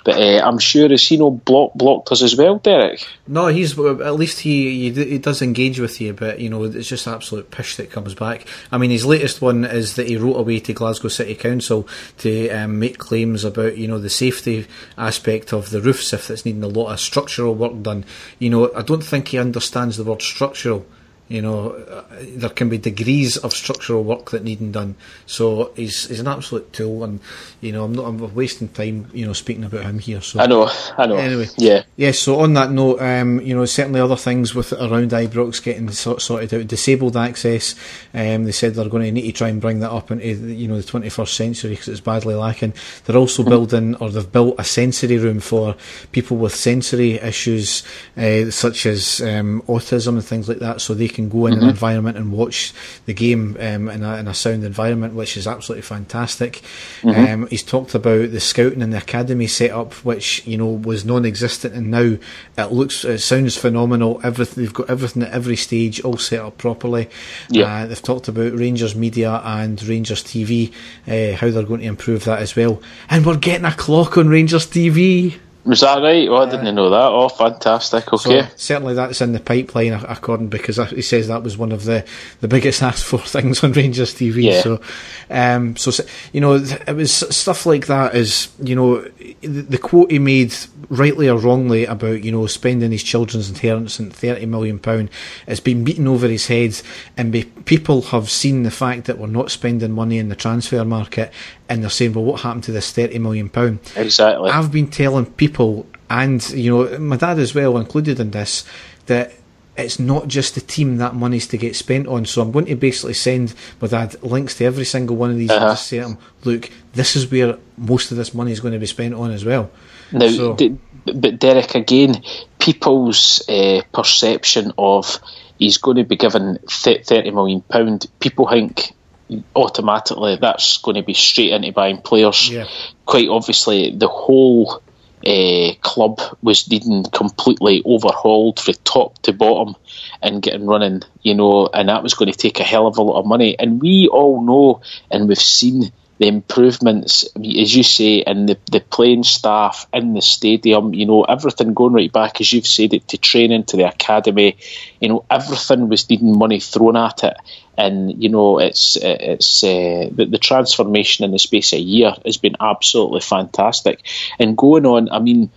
But uh, I'm sure, has he no block, blocked us as well, Derek? No, he's at least he, he he does engage with you, but you know, it's just absolute pish that comes back. I mean, his latest one is that he wrote away to Glasgow City Council to um, make claims about, you know, the safety aspect of the roofs if it's needing a lot of structural work done. You know, I don't think he understands the word structural. You know, uh, there can be degrees of structural work that needing done. So he's he's an absolute tool, and you know, I'm not I'm wasting time, you know, speaking about him here. So I know, I know. Anyway, yeah, yeah. So on that note, um, you know, certainly other things with around Ibrox getting sort, sorted out. Disabled access. Um, they said they're going to need to try and bring that up into the, you know, the twenty-first century because it's badly lacking. They're also mm-hmm. building, or they've built a sensory room for people with sensory issues, uh, such as um, autism and things like that, so they can go in mm-hmm. an environment and watch the game um, in, a, in a sound environment, which is absolutely fantastic. Mm-hmm. Um, he's talked about the scouting and the academy setup, which, you know, was non-existent, and now it looks, it sounds phenomenal. Everything, they've got everything at every stage all set up properly. Yeah. Uh, they've talked about Rangers Media and Rangers T V, uh, how they're going to improve that as well. And we're getting a clock on Rangers T V. Was that right? Oh, I didn't know that. Oh, fantastic. Okay. So certainly that's in the pipeline, according, because he says that was one of the, the biggest asked for things on Rangers T V. Yeah. So, um, so you know, it was stuff like that. Is, you know, the, the quote he made, rightly or wrongly, about, you know, spending his children's inheritance and thirty million pound, has been beaten over his head, and be, people have seen the fact that we're not spending money in the transfer market, and they're saying, well, what happened to this thirty million pound? Exactly. I've been telling people, and, you know, my dad as well included in this, that it's not just the team that money's to get spent on. So I'm going to basically send my dad links to every single one of these uh-huh. and just say to him, look, this is where most of this money is going to be spent on as well. Now, so, d- but Derek, again, people's uh, perception of he's going to be given thirty million pounds, people think automatically that's going to be straight into buying players. Yeah. Quite obviously, the whole uh, club was needing completely overhauled from top to bottom and getting running, you know, and that was going to take a hell of a lot of money. And we all know, and we've seen the improvements, as you say, in the, the playing staff, in the stadium, you know, everything going right back, as you've said, it to training, to the academy, you know, everything was needing money thrown at it. And, you know, it's it's uh, the, the transformation in the space of a year has been absolutely fantastic. And going on, I mean,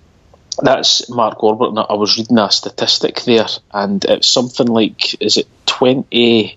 that's Mark Warburton. I was reading a statistic there, and it's something like, is it twenty-seven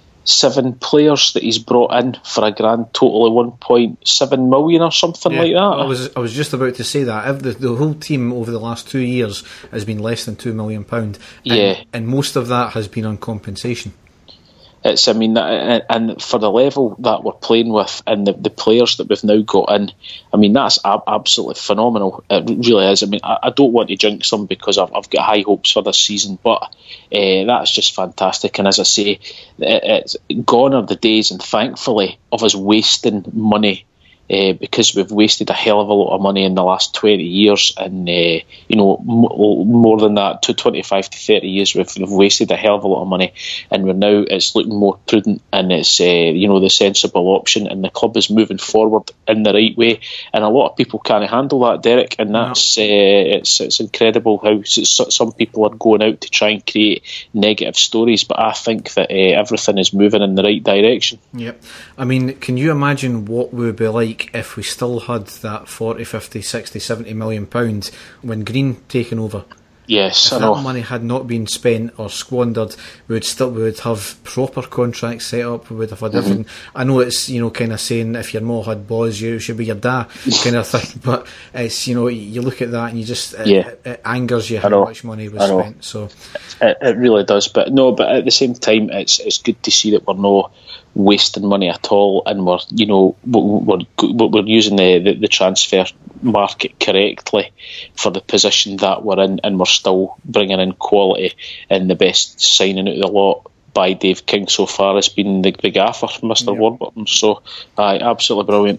players that he's brought in for a grand total of one point seven million or something yeah, like that? I was I was just about to say that. The, the whole team over the last two years has been less than two million pounds. Yeah. And most of that has been on compensation. It's, I mean, that, and for the level that we're playing with and the, the players that we've now got in, I mean, that's ab- absolutely phenomenal. It really is. I mean, I, I don't want to jinx them because I've, I've got high hopes for this season, but uh, that's just fantastic. And as I say, it, it's gone are the days, and thankfully, of us wasting money. Uh, because we've wasted a hell of a lot of money in the last twenty years, and uh, you know, m- more than that, to twenty-five to thirty years, we've, we've wasted a hell of a lot of money, and we're now, it's looking more prudent, and it's uh, you know, the sensible option, and the club is moving forward in the right way, and a lot of people can't handle that, Derek, and that's uh, it's it's incredible how some people are going out to try and create negative stories, but I think that uh, everything is moving in the right direction. Yep. I mean, can you imagine what we would be like if we still had that forty, fifty, sixty, seventy million pounds when Green taken over? Yes, if I that know. money had not been spent or squandered, we would still we would have proper contracts set up. We would have had mm-hmm. everything. I know it's, you know, kind of saying if your mo had balls, you should be your dad kind of thing. But it's, you know, you look at that and you just it, yeah. it, it angers you how much money was spent. So it, it really does. But no, but at the same time, it's it's good to see that we're no wasting money at all, and we're, you know, we're we're using the, the, the transfer market correctly for the position that we're in, and we're still bringing in quality, and the best signing out of the lot by Dave King so far has been the, the gaffer, Mister Yeah. Warburton. So, aye, absolutely brilliant.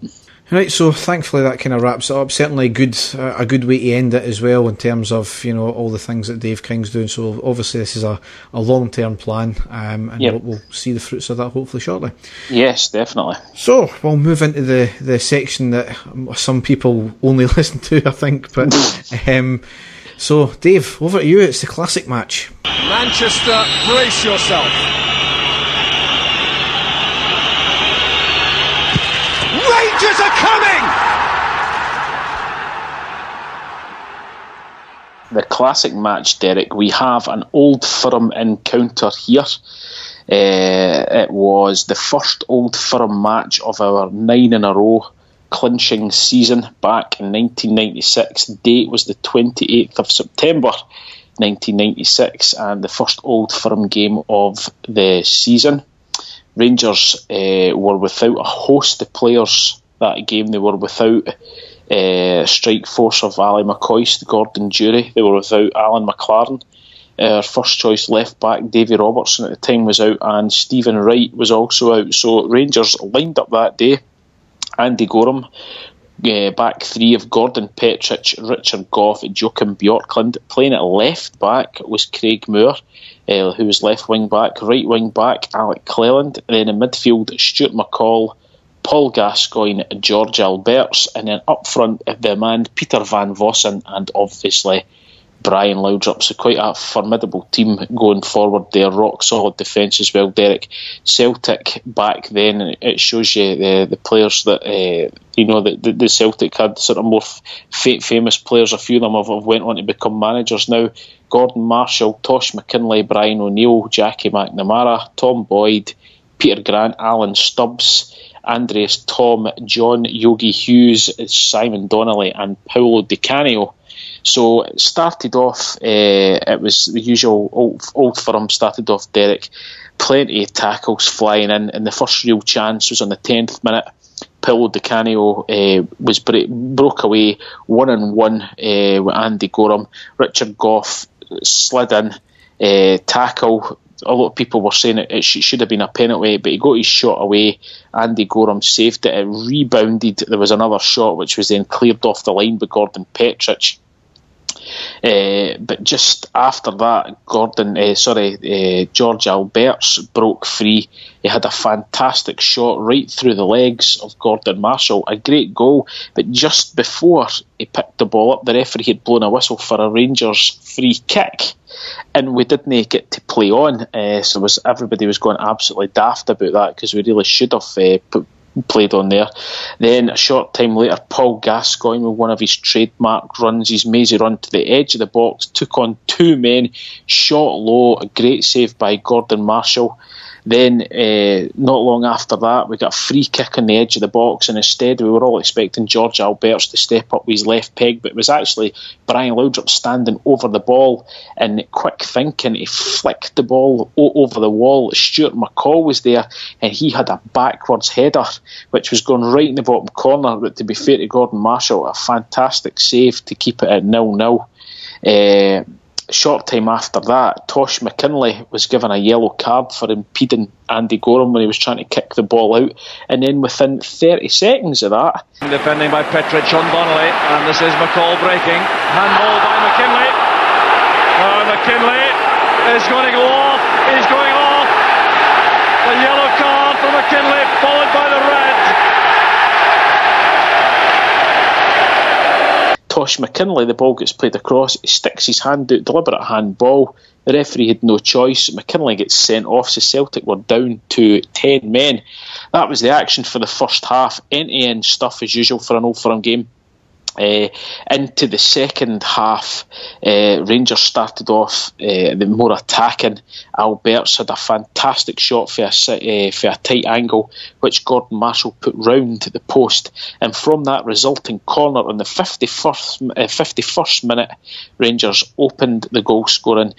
Right, so thankfully that kind of wraps it up. Certainly good, uh, a good way to end it as well in terms of, you know, all the things that Dave King's doing. So obviously this is a, a long-term plan, um, and yep. we'll, we'll see the fruits of that hopefully shortly. Yes, definitely. So we'll move into the, the section that some people only listen to, I think. But um, so Dave, over to you. It's the classic match. Manchester, brace yourself. Rangers are coming! The classic match, Derek. We have an Old Firm encounter here. Uh, it was the first Old Firm match of our nine in a row clinching season back in nineteen ninety-six. The date was the twenty-eighth of September nineteen ninety-six, and the first Old Firm game of the season. Rangers uh, were without a host of players that game. They were without uh, strike force of Ali McCoist, Gordon Durie. They were without Alan McLaren. Our first choice left back, Davy Robertson, at the time was out, and Stephen Wright was also out. So Rangers lined up that day. Andy Gorham, uh, back three of Gordon Petric, Richard Gough, Joachim Bjorklund. Playing at left back was Craig Moore, uh, who was left wing back. Right wing back, Alec Cleland. And then in midfield, Stuart McCall, Paul Gascoigne, George Alberts. And then up front, the man Peter Van Vossen, and obviously Brian Laudrup. So quite a formidable team going forward there. Rock solid defence as well, Derek. Celtic back then, it shows you the, the players that uh, you know the, the Celtic had, sort of more f- famous players. A few of them have, have went on to become managers now. Gordon Marshall, Tosh McKinlay, Brian O'Neill, Jackie McNamara, Tom Boyd, Peter Grant, Alan Stubbs, Andreas Tom, John Yogi Hughes, Simon Donnelly and Paolo Di Canio. So it started off, uh, it was the usual old, old Firm started off, Derek. Plenty of tackles flying in, and the first real chance was on the tenth minute. Paolo Di Canio uh, was break, broke away one on one uh, with Andy Gorham. Richard Gough slid in, uh, tackle. A lot of people were saying it, it should have been a penalty, but he got his shot away. Andy Gorham saved it. It rebounded. There was another shot which was then cleared off the line by Gordon Petric. Uh, but just after that, Gordon, uh, sorry, uh, George Alberts broke free. He had a fantastic shot right through the legs of Gordon Marshall. A great goal, but just before he picked the ball up, the referee had blown a whistle for a Rangers free kick, and we didn't get to play on. Uh, so was everybody was going absolutely daft about that, because we really should have uh, put played on there. Then a short time later, Paul Gascoigne, with one of his trademark runs, his mazy run to the edge of the box, took on two men, shot low, a great save by Gordon Marshall. Then uh, not long after that, we got a free kick on the edge of the box, and instead we were all expecting George Alberts to step up with his left peg, but it was actually Brian Laudrup standing over the ball, and quick thinking, he flicked the ball o- over the wall. Stuart McCall was there, and he had a backwards header which was going right in the bottom corner, but to be fair to Gordon Marshall, a fantastic save to keep it at nil nil. Uh, Short time after that, Tosh McKinlay was given a yellow card for impeding Andy Gorham when he was trying to kick the ball out, and then within thirty seconds of that, defending by Petric on Donnelly, and this is McCall breaking, handball by McKinlay. Oh, McKinlay is going to go off, he's going off. The yellow card for McKinlay, followed by the red. Tosh McKinlay, the ball gets played across, he sticks his hand out, deliberate handball. The referee had no choice. McKinlay gets sent off, so Celtic were down to ten men. That was the action for the first half. End-to-end stuff as usual for an Old Firm game. Uh, into the second half, uh, Rangers started off uh, the more attacking. Alberts had a fantastic shot for a, uh, for a tight angle, which Gordon Marshall put round the post, and from that resulting corner on the fifty-first, uh, fifty-first minute, Rangers opened the goal scoring.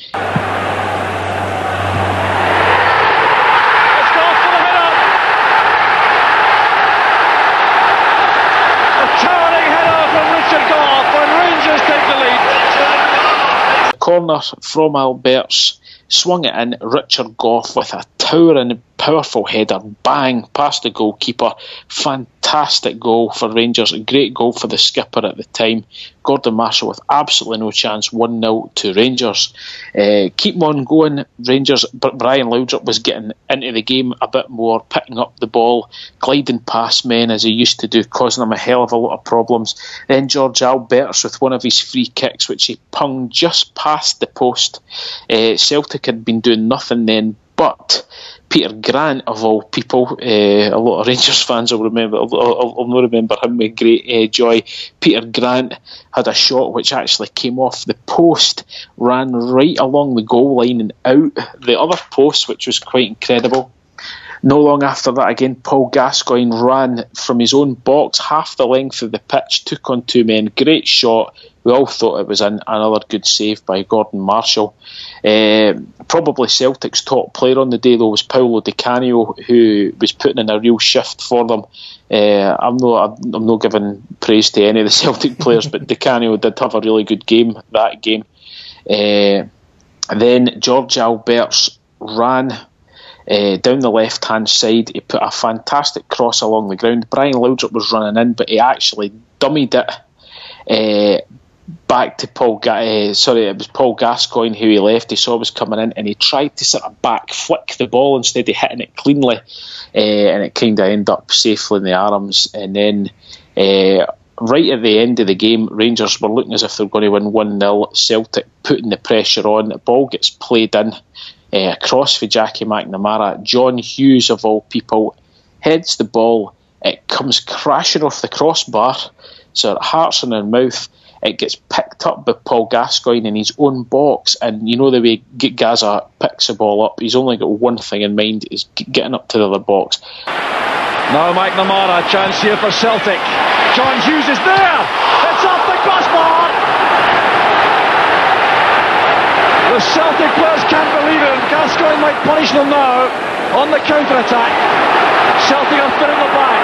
Corner from Alberts, swung it in. Richard Gough with a towering, powerful header, bang, past the goalkeeper. Fantastic goal for Rangers, a great goal for the skipper at the time. Gordon Marshall with absolutely no chance, one nil to Rangers. Uh, keep on going, Rangers, but Brian Laudrup was getting into the game a bit more, picking up the ball, gliding past men as he used to do, causing them a hell of a lot of problems. Then George Alberts with one of his free kicks, which he punged just past the post. Uh, Celtic had been doing nothing then, but Peter Grant, of all people, uh, a lot of Rangers fans will remember, I'll, I'll, I'll not remember him with great uh, joy. Peter Grant had a shot which actually came off the post, ran right along the goal line and out the other post, which was quite incredible. No long after that, again, Paul Gascoigne ran from his own box, half the length of the pitch, took on two men. Great shot. We all thought it was in. Another good save by Gordon Marshall. Uh, probably Celtic's top player on the day, though, was Paolo Di Canio, who was putting in a real shift for them. Uh, I'm not I'm not giving praise to any of the Celtic players, but Di Canio did have a really good game that game. Uh, then George Alberts ran Uh, down the left-hand side. He put a fantastic cross along the ground. Brian Laudrup was running in, but he actually dummied it uh, back to Paul. Ga- uh, sorry, it was Paul Gascoigne who he left. He saw was coming in, and he tried to sort of back flick the ball instead of hitting it cleanly, uh, and it kind of ended up safely in the arms. And then uh, right at the end of the game, Rangers were looking as if they were going to win one nil. Celtic putting the pressure on. The ball gets played in. Uh, across for Jackie McNamara. John Hughes, of all people, heads the ball. It comes crashing off the crossbar, so it hearts in her mouth. It gets picked up by Paul Gascoigne in his own box, and you know the way Gaza picks the ball up, he's only got one thing in mind, is getting up to the other box. Now McNamara, chance here for Celtic. John Hughes is there! It's off the crossbar! The Celtic players can't believe it, and Gascoigne might punish them now on the counter-attack. Celtic are filling the back.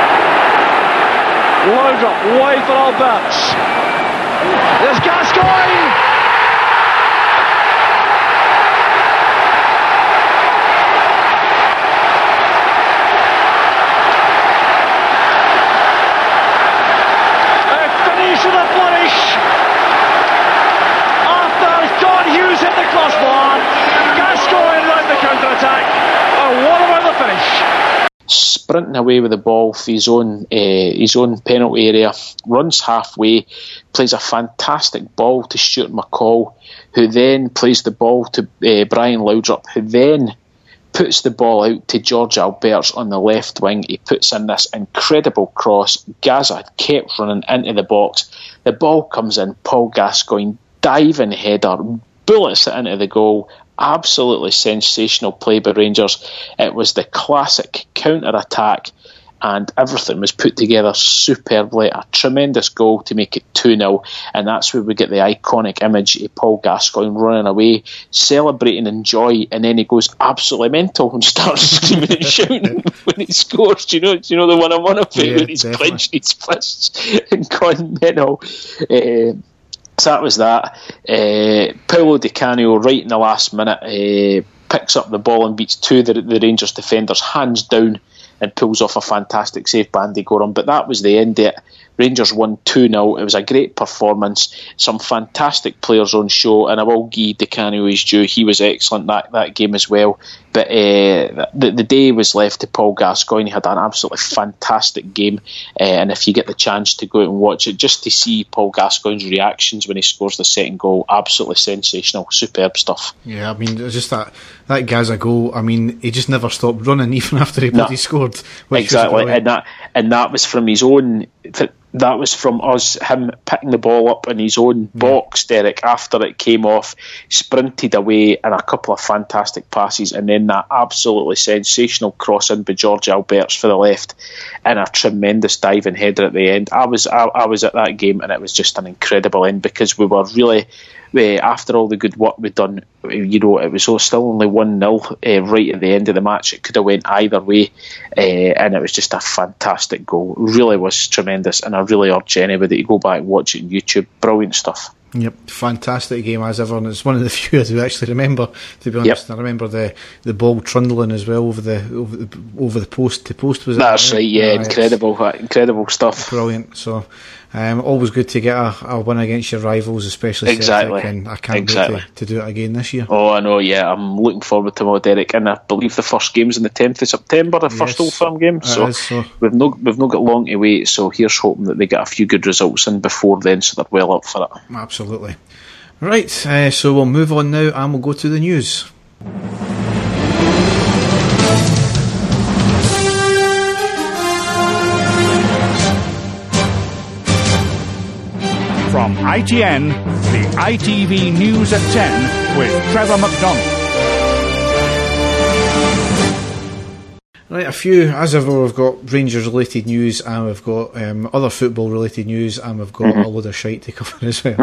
Laudrup wide for Alberts. There's Gascoigne! A finish with a flourish! Hughes hit the crossbar. Gascoigne round the counter-attack. Oh, what about the finish? Sprinting away with the ball for his own uh, his own penalty area, runs halfway, plays a fantastic ball to Stuart McCall, who then plays the ball to uh, Brian Laudrup, who then puts the ball out to George Alberts on the left wing. He puts in this incredible cross. Gaza kept running into the box. The ball comes in. Paul Gascoigne, diving header, bullets it into the goal. Absolutely sensational play by Rangers. It was the classic counter-attack, and everything was put together superbly. A tremendous goal to make it two nil, and that's where we get the iconic image of Paul Gascoigne running away, celebrating in joy, and then he goes absolutely mental and starts screaming and shouting when he scores. Do you know, do you know the one I'm on about, yeah, when he's definitely. clenched his fists and gone mental? Uh, So that was that. Uh, Paolo Di Canio, right in the last minute, uh, picks up the ball and beats two of the, the Rangers defenders hands down and pulls off a fantastic save by Andy Gorham. But that was the end of it. Rangers won two nil. It was a great performance. Some fantastic players on show, and I will give Di Canio his due. He was excellent that, that game as well. But uh, the, the day was left to Paul Gascoigne. He had an absolutely fantastic game, uh, and if you get the chance to go out and watch it, just to see Paul Gascoigne's reactions when he scores the second goal, absolutely sensational, superb stuff. Yeah, I mean, it was just that that Gaza goal. I mean, he just never stopped running even after he No. bloody scored. Which Exactly, was and that and that was from his own. That was from us, him picking the ball up in his own box, Derek, after it came off, sprinted away, and a couple of fantastic passes, and then that absolutely sensational cross in by George Alberts for the left, and a tremendous diving header at the end. I was I, I was at that game, and it was just an incredible end, because we were really, uh, after all the good work we'd done, you know, it was still only one nil uh, right at the end of the match. It could have went either way, uh, and it was just a fantastic goal. It really was tremendous, and I really urge anybody to go back and watch it on YouTube. Brilliant stuff. Yep, fantastic game as ever, and it's one of the few I actually remember, to be honest. Yep. I remember the, the ball trundling as well over the over the, over the post to post. Was That's it? right, yeah, yeah, incredible, incredible stuff. Brilliant. So, um, always good to get a, a win against your rivals, especially exactly. Celtic, and I can't exactly. wait to, to do it again this year. Oh, I know, yeah, I'm looking forward to more, Derek, and I believe the first game's on the tenth of September, the yes, first Old Firm game, so, is, so we've no we've not got long to wait, so here's hoping that they get a few good results in before then, so they're well up for it. Absolutely. Right, uh, so we'll move on now and we'll go to the news. From I T N, the I T V News at ten with Trevor McDonald. Right, a few, as ever, we've got Rangers related news and we've got um, other football related news and we've got mm-hmm. a load of shite to cover as well.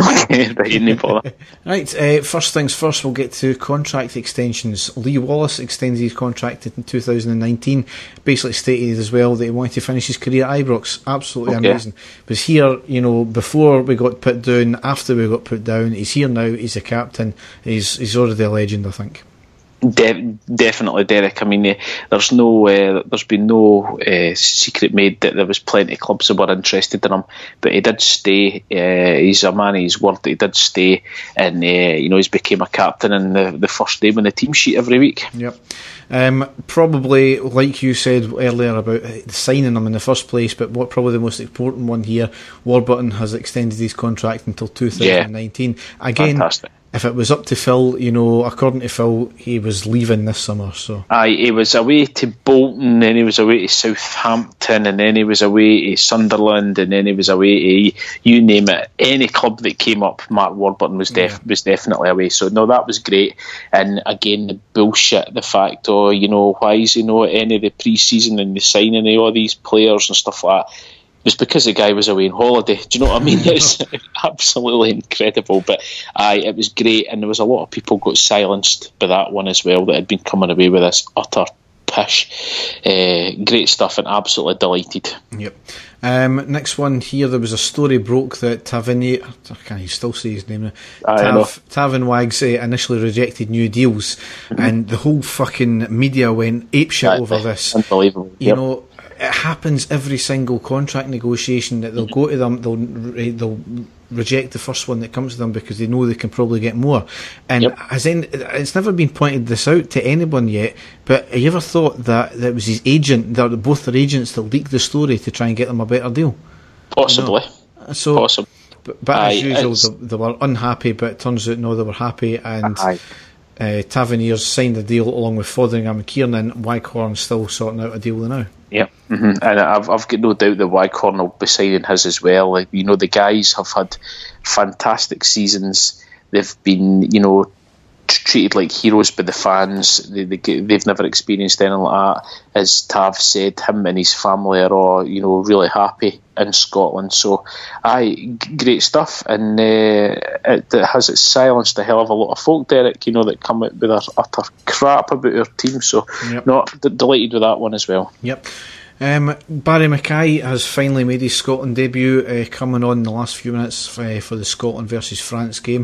Right, uh, first things first, we'll get to contract extensions. Lee Wallace extended his contract in two thousand nineteen, basically stated as well that he wanted to finish his career at Ibrox. Absolutely okay. Amazing. Was here, you know, before we got put down, after we got put down, he's here now, he's a captain, he's, he's already a legend, I think. De- definitely, Derek. I mean, uh, there's no, uh, there's been no uh, secret made that there was plenty of clubs that were interested in him, but he did stay. Uh, he's a man of his word. He did stay, and uh, you know, he's became a captain in the, the first name on the team sheet every week. Yep. Um, probably, like you said earlier about signing him in the first place, but what probably the most important one here, Warburton has extended his contract until two thousand nineteen. Yeah. Again. Fantastic. If it was up to Phil, you know, according to Phil, he was leaving this summer. So, aye, he was away to Bolton, then he was away to Southampton, and then he was away to Sunderland, and then he was away to, you name it, any club that came up. Mark Warburton was def- yeah. was definitely away. So no, that was great. And again, the bullshit, the fact, oh, you know, why is he not at any of the pre-season and the signing of all these players and stuff like that? It was because the guy was away on holiday. Do you know what I mean? It's absolutely incredible. But aye, it was great, and there was a lot of people got silenced by that one as well that had been coming away with this utter pish. Uh, great stuff, and absolutely delighted. Yep. Um, next one here, there was a story broke that Tavernier, I can't still say his name now, Tav, Tavernier uh, initially rejected new deals, mm-hmm. and the whole fucking media went apeshit Aye, over this. Unbelievable. You yep. know, it happens every single contract negotiation that they'll go to them, they'll they'll reject the first one that comes to them because they know they can probably get more. And yep. has any, it's never been pointed this out to anyone yet, but have you ever thought that, that it was his agent, that both their agents that leaked the story to try and get them a better deal? Possibly. You know? So, Possibly. But, but Aye, as usual, they, they were unhappy, but it turns out no, they were happy, and Aye. Uh, Tavernier signed a deal along with Fotheringham and Kiernan. Waghorn's still sorting out a deal now. Yeah, mm-hmm. and I've I've got no doubt that Waghorn will be signing his as well. Like, you know, the guys have had fantastic seasons. They've been, you know, treated like heroes by the fans. They, they, they've never experienced anything like that. As Tav said, him and his family are all, you know, really happy in Scotland. So, aye, great stuff. And uh, it, it has it silenced a hell of a lot of folk, Derek, you know, that come out with their utter crap about our team. So, yep. not d- delighted with that one as well. Yep. Um, Barry Mackay has finally made his Scotland debut, uh, coming on in the last few minutes uh, for the Scotland versus France game.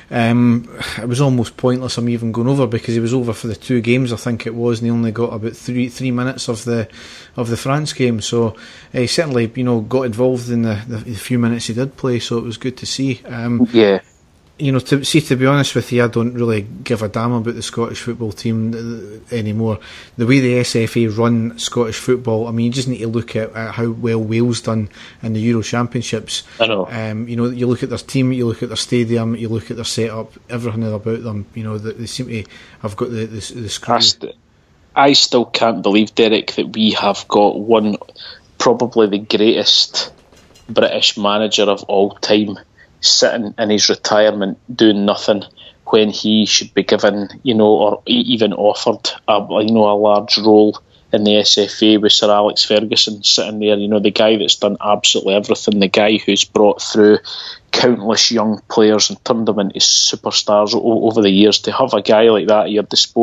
Um, it was almost pointless him even going over because he was over for the two games, I think it was, and he only got about three three minutes of the of the France game. So he certainly, you know, got involved in the, the, the few minutes he did play. So it was good to see. Um, yeah. You know, to see, to be honest with you, I don't really give a damn about the Scottish football team anymore. The way the S F A run Scottish football, I mean, you just need to look at, at how well Wales done in the Euro Championships. I know. Um, you know, you look at their team, you look at their stadium, you look at their setup, everything about them. You know, they, they seem to have got the the, the screw. I, st- I still can't believe, Derek, that we have got one, probably the greatest British manager of all time, sitting in his retirement doing nothing when he should be given, you know, or even offered a, you know, a large role in the S F A with Sir Alex Ferguson sitting there, you know, the guy that's done absolutely everything, the guy who's brought through countless young players and turned them into superstars o- over the years. To have a guy like that at your disposal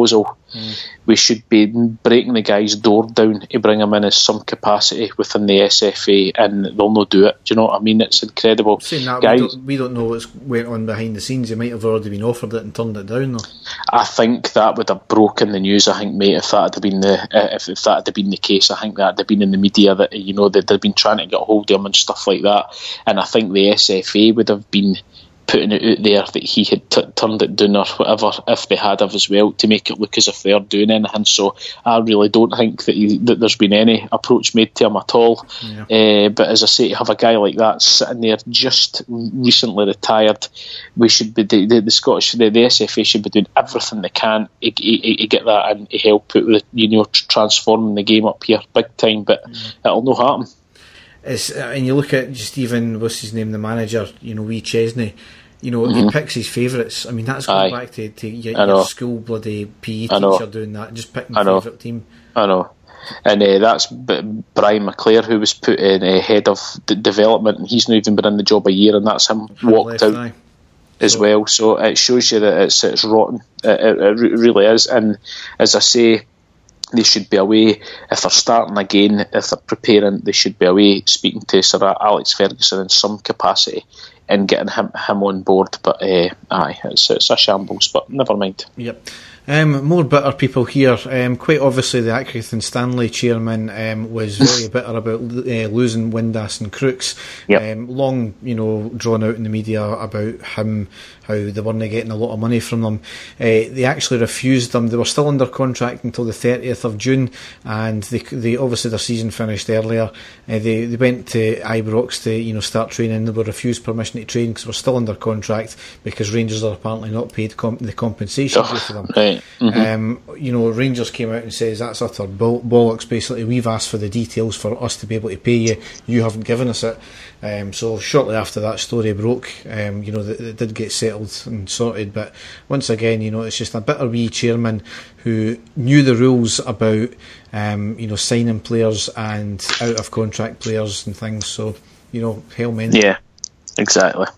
Mm. We should be breaking the guy's door down to bring him in as some capacity within the S F A, and they'll not do it. Do you know what I mean? It's incredible. Saying that, guys, we, don't, we don't know what's went on behind the scenes. He might have already been offered it and turned it down, though. I think that would have broken the news. I think, mate, if that had been the if, if that had been the case, I think that had been in the media that, you know, that they'd been trying to get hold of him and stuff like that. And I think the S F A would have been putting it out there that he had t- turned it down or whatever, if they had of as well, to make it look as if they are doing anything. So I really don't think that, he, that there's been any approach made to him at all. Yeah. Uh, but as I say, to have a guy like that sitting there just recently retired, we should be the, the, the Scottish, the, the S F A should be doing everything they can to, to, to get that and to help out with, you know, transforming the game up here big time. But yeah. It'll not happen. It's, uh, and you look at just even, what's his name, the manager, you know, Wee Chesney, you know, mm-hmm. he picks his favourites. I mean, that's going Aye. back to, to your, your school bloody P E teacher doing that, just picking the favourite team. I know. And uh, that's Brian McClare, who was put in uh, head of d- development, and he's not even been in the job a year, and that's him walked out eye. as so. well. So it shows you that it's, it's rotten. It, it, it really is. And as I say, they should be away, if they're starting again, if they're preparing, they should be away speaking to Sir Alex Ferguson in some capacity and getting him him on board. But uh, aye, it's, it's a shambles, but never mind. Yep. Um, more bitter people here. Um, quite obviously, the Accrington Stanley chairman um, was very bitter about uh, losing Windass and Crooks. Yep. Um, long, you know, drawn out in the media about him, how they weren't getting a lot of money from them. Uh, they actually refused them. They were still under contract until the thirtieth of June, and they, they obviously their season finished earlier. Uh, they they went to Ibrox to, you know, start training. They were refused permission to train because they were still under contract because Rangers are apparently not paid com- the compensation due to them. Right. Mm-hmm. Um, you know, Rangers came out and says that's utter boll- bollocks. Basically, we've asked for the details for us to be able to pay you. You haven't given us it. Um, so shortly after that story broke, um, you know, it did get settled and sorted. But once again, you know, it's just a bitter wee chairman who knew the rules about, um, you know, signing players and out of contract players and things. So, you know, hell men. Yeah, exactly.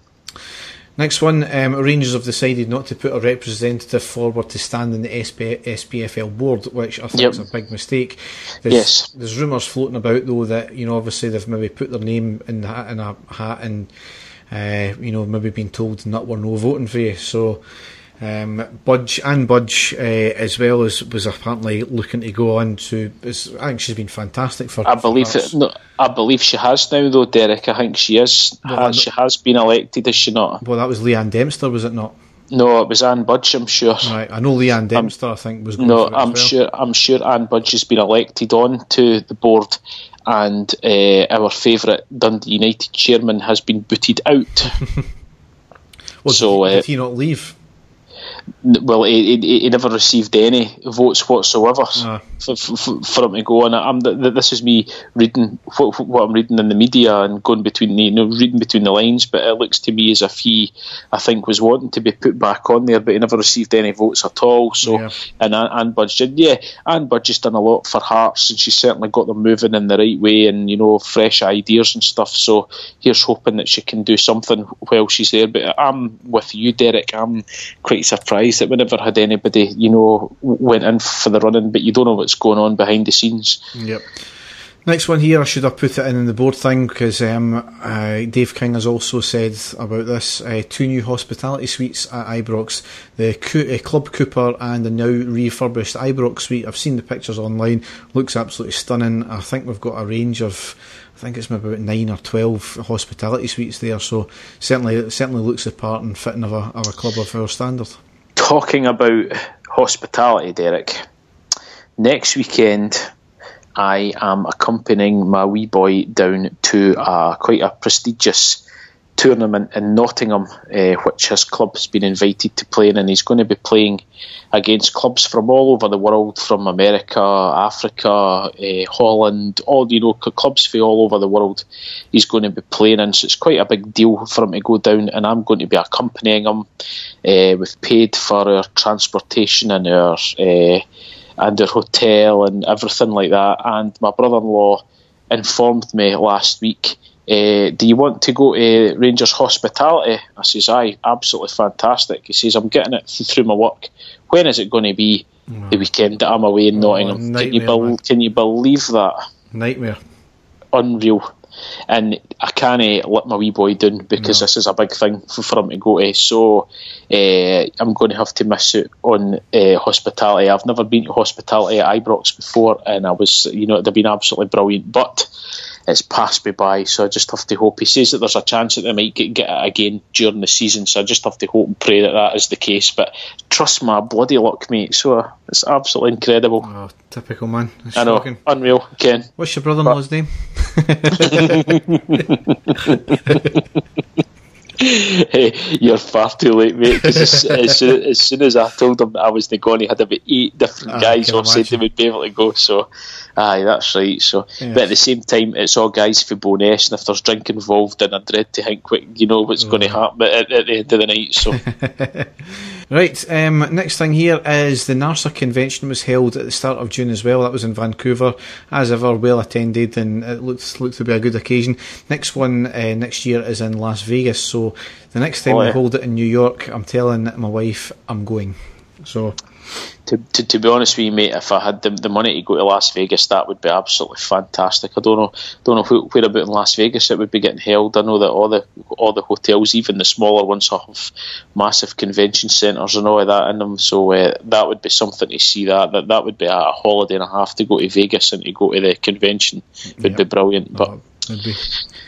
Next one, um, Rangers have decided not to put a representative forward to stand in the S P F L board, which I think yep. is a big mistake. There's, yes. There's rumours floating about, though, that, you know, obviously they've maybe put their name in, the hat, in a hat and, uh, you know, maybe been told not we're no voting for you. So, um, Budge and Budge, uh, as well as was apparently looking to go on to. Is, I think she's been fantastic for. I believe it. No, I believe she has now, though, Derek. I think she is. Well, has, she has been elected, is she not? Well, that was Leanne Dempster, was it not? No, it was Anne Budge, I'm sure. Right, I know Leanne Dempster. I'm, I think was. Going no, for it I'm as well. sure. I'm sure Anne Budge has been elected on to the board, and uh, our favourite Dundee United chairman has been booted out. well, so did, uh, did he not leave? Well, he, he, he never received any votes whatsoever ah. for, for, for him to go on. I'm, this is me reading what, what I'm reading in the media and going between the, you know, reading between the lines. But it looks to me as if he, I think, was wanting to be put back on there, but he never received any votes at all. So, yeah. and Anne Budge did, yeah. Anne Budge has done a lot for Hearts, and she's certainly got them moving in the right way, and, you know, fresh ideas and stuff. So here's hoping that she can do something while she's there. But I'm with you, Derek. I'm quite surprised that we never had anybody, you know, went in for the running, but you don't know what's going on behind the scenes. Yep. Next one here, I should have put it in in the board thing because um, uh, Dave King has also said about this. Uh, two new hospitality suites at Ibrox, the Co- uh, Club Cooper and the now refurbished Ibrox suite. I've seen the pictures online, looks absolutely stunning. I think we've got a range of, I think it's maybe about nine or twelve hospitality suites there, so certainly it certainly looks the part and fitting of a, of a club of our standard. Talking about hospitality, Derek, next weekend I am accompanying my wee boy down to a, quite a prestigious tournament in Nottingham, uh, which his club has been invited to play in, and he's going to be playing against clubs from all over the world, from America, Africa, uh, Holland, all, you know, clubs from all over the world he's going to be playing in. So it's quite a big deal for him to go down, and I'm going to be accompanying him. Uh, we've paid for our transportation and our uh, and our hotel and everything like that, and my brother-in-law informed me last week, Uh, do you want to go to Rangers hospitality? I says, aye, absolutely fantastic. He says, I'm getting it through my work. When is it going to be? oh. the weekend that I'm away in oh, Nottingham. Can you, be- can you believe that? Nightmare. Unreal. And I can't let my wee boy down because no. this is a big thing for, for him to go to. So uh, I'm going to have to miss out on uh, hospitality. I've never been to hospitality at Ibrox before, and I was, you know, they've been absolutely brilliant. But it's passed me by, so I just have to hope. He says that there's a chance that they might get, get it again during the season, so I just have to hope and pray that that is the case. But trust my bloody luck, mate. So uh, it's absolutely incredible. Oh, typical man. That's I know, shocking. Unreal, Ken. What's your brother-in-law's name? Hey, you're far too late, mate. Because as, as, soon, as soon as I told him that I was going, he had about eight different oh, guys all said they would be able to go. So, aye, that's right. So, yeah. But at the same time, it's all guys for Bo'ness, and if there's drink involved, then I dread to think, you know, what's oh. going to happen at, at the end of the night. So, right. Um, next thing here is the NARSA convention was held at the start of June as well. That was in Vancouver, as ever, well attended, and it looked looked to be a good occasion. Next one uh, next year is in Las Vegas. So. The next time oh, yeah. we hold it in New York, I'm telling my wife I'm going. So, to, to to be honest with you, mate, if I had the, the money to go to Las Vegas, that would be absolutely fantastic. I don't know, don't know who, where about in Las Vegas it would be getting held. I know that all the all the hotels, even the smaller ones, have massive convention centres and all of that in them. So uh, that would be something to see. That that that would be a, a holiday and a half to go to Vegas and to go to the convention. It would yep. be brilliant. But oh, it'd be.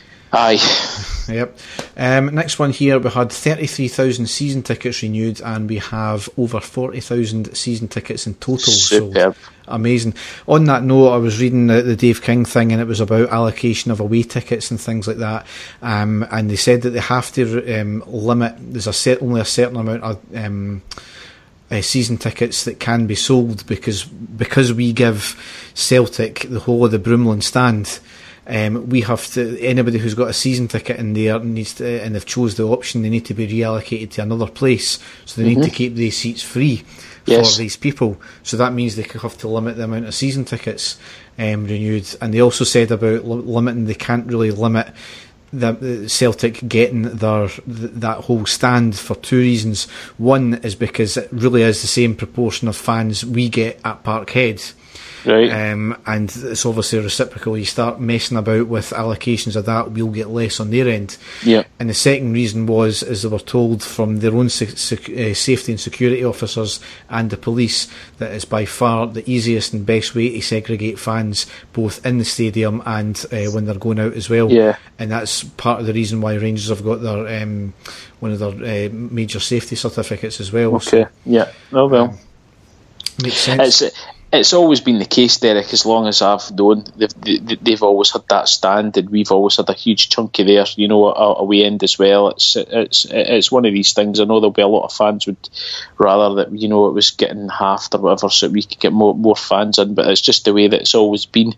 Aye. Yep. Um, next one here, we had thirty-three thousand season tickets renewed, and we have over forty thousand season tickets in total. Superb. So amazing. On that note, I was reading the, the Dave King thing, and it was about allocation of away tickets and things like that. Um, and they said that they have to um, limit. There's a set, only a certain amount of. Um, Uh, season tickets that can be sold because because we give Celtic the whole of the Broomloan stand. Um, we have to. Anybody who's got a season ticket in there needs to, and they've chose the option, they need to be reallocated to another place. So they mm-hmm. need to keep these seats free yes. for these people. So that means they have to limit the amount of season tickets um, renewed. And they also said about li- limiting. They can't really limit the, the Celtic getting their th- that whole stand for two reasons. One is because it really is the same proportion of fans we get at Parkhead. Right. Um, and it's obviously reciprocal. You start messing about with allocations of that, we'll get less on their end. Yeah. And the second reason was, as they were told from their own sec- sec- uh, safety and security officers and the police, that it's by far the easiest and best way to segregate fans, both in the stadium and uh, when they're going out as well. Yeah. And that's part of the reason why Rangers have got their um, one of their uh, major safety certificates as well. Okay. So, yeah. Oh well. Um, makes sense. It's, It's always been the case, Derek, as long as I've known. They've, they've always had that stand, and we've always had a huge chunk of there, you know, away end as well. It's it's it's one of these things. I know there'll be a lot of fans would rather that, you know, it was getting halved or whatever so that we could get more, more fans in, but it's just the way that it's always been.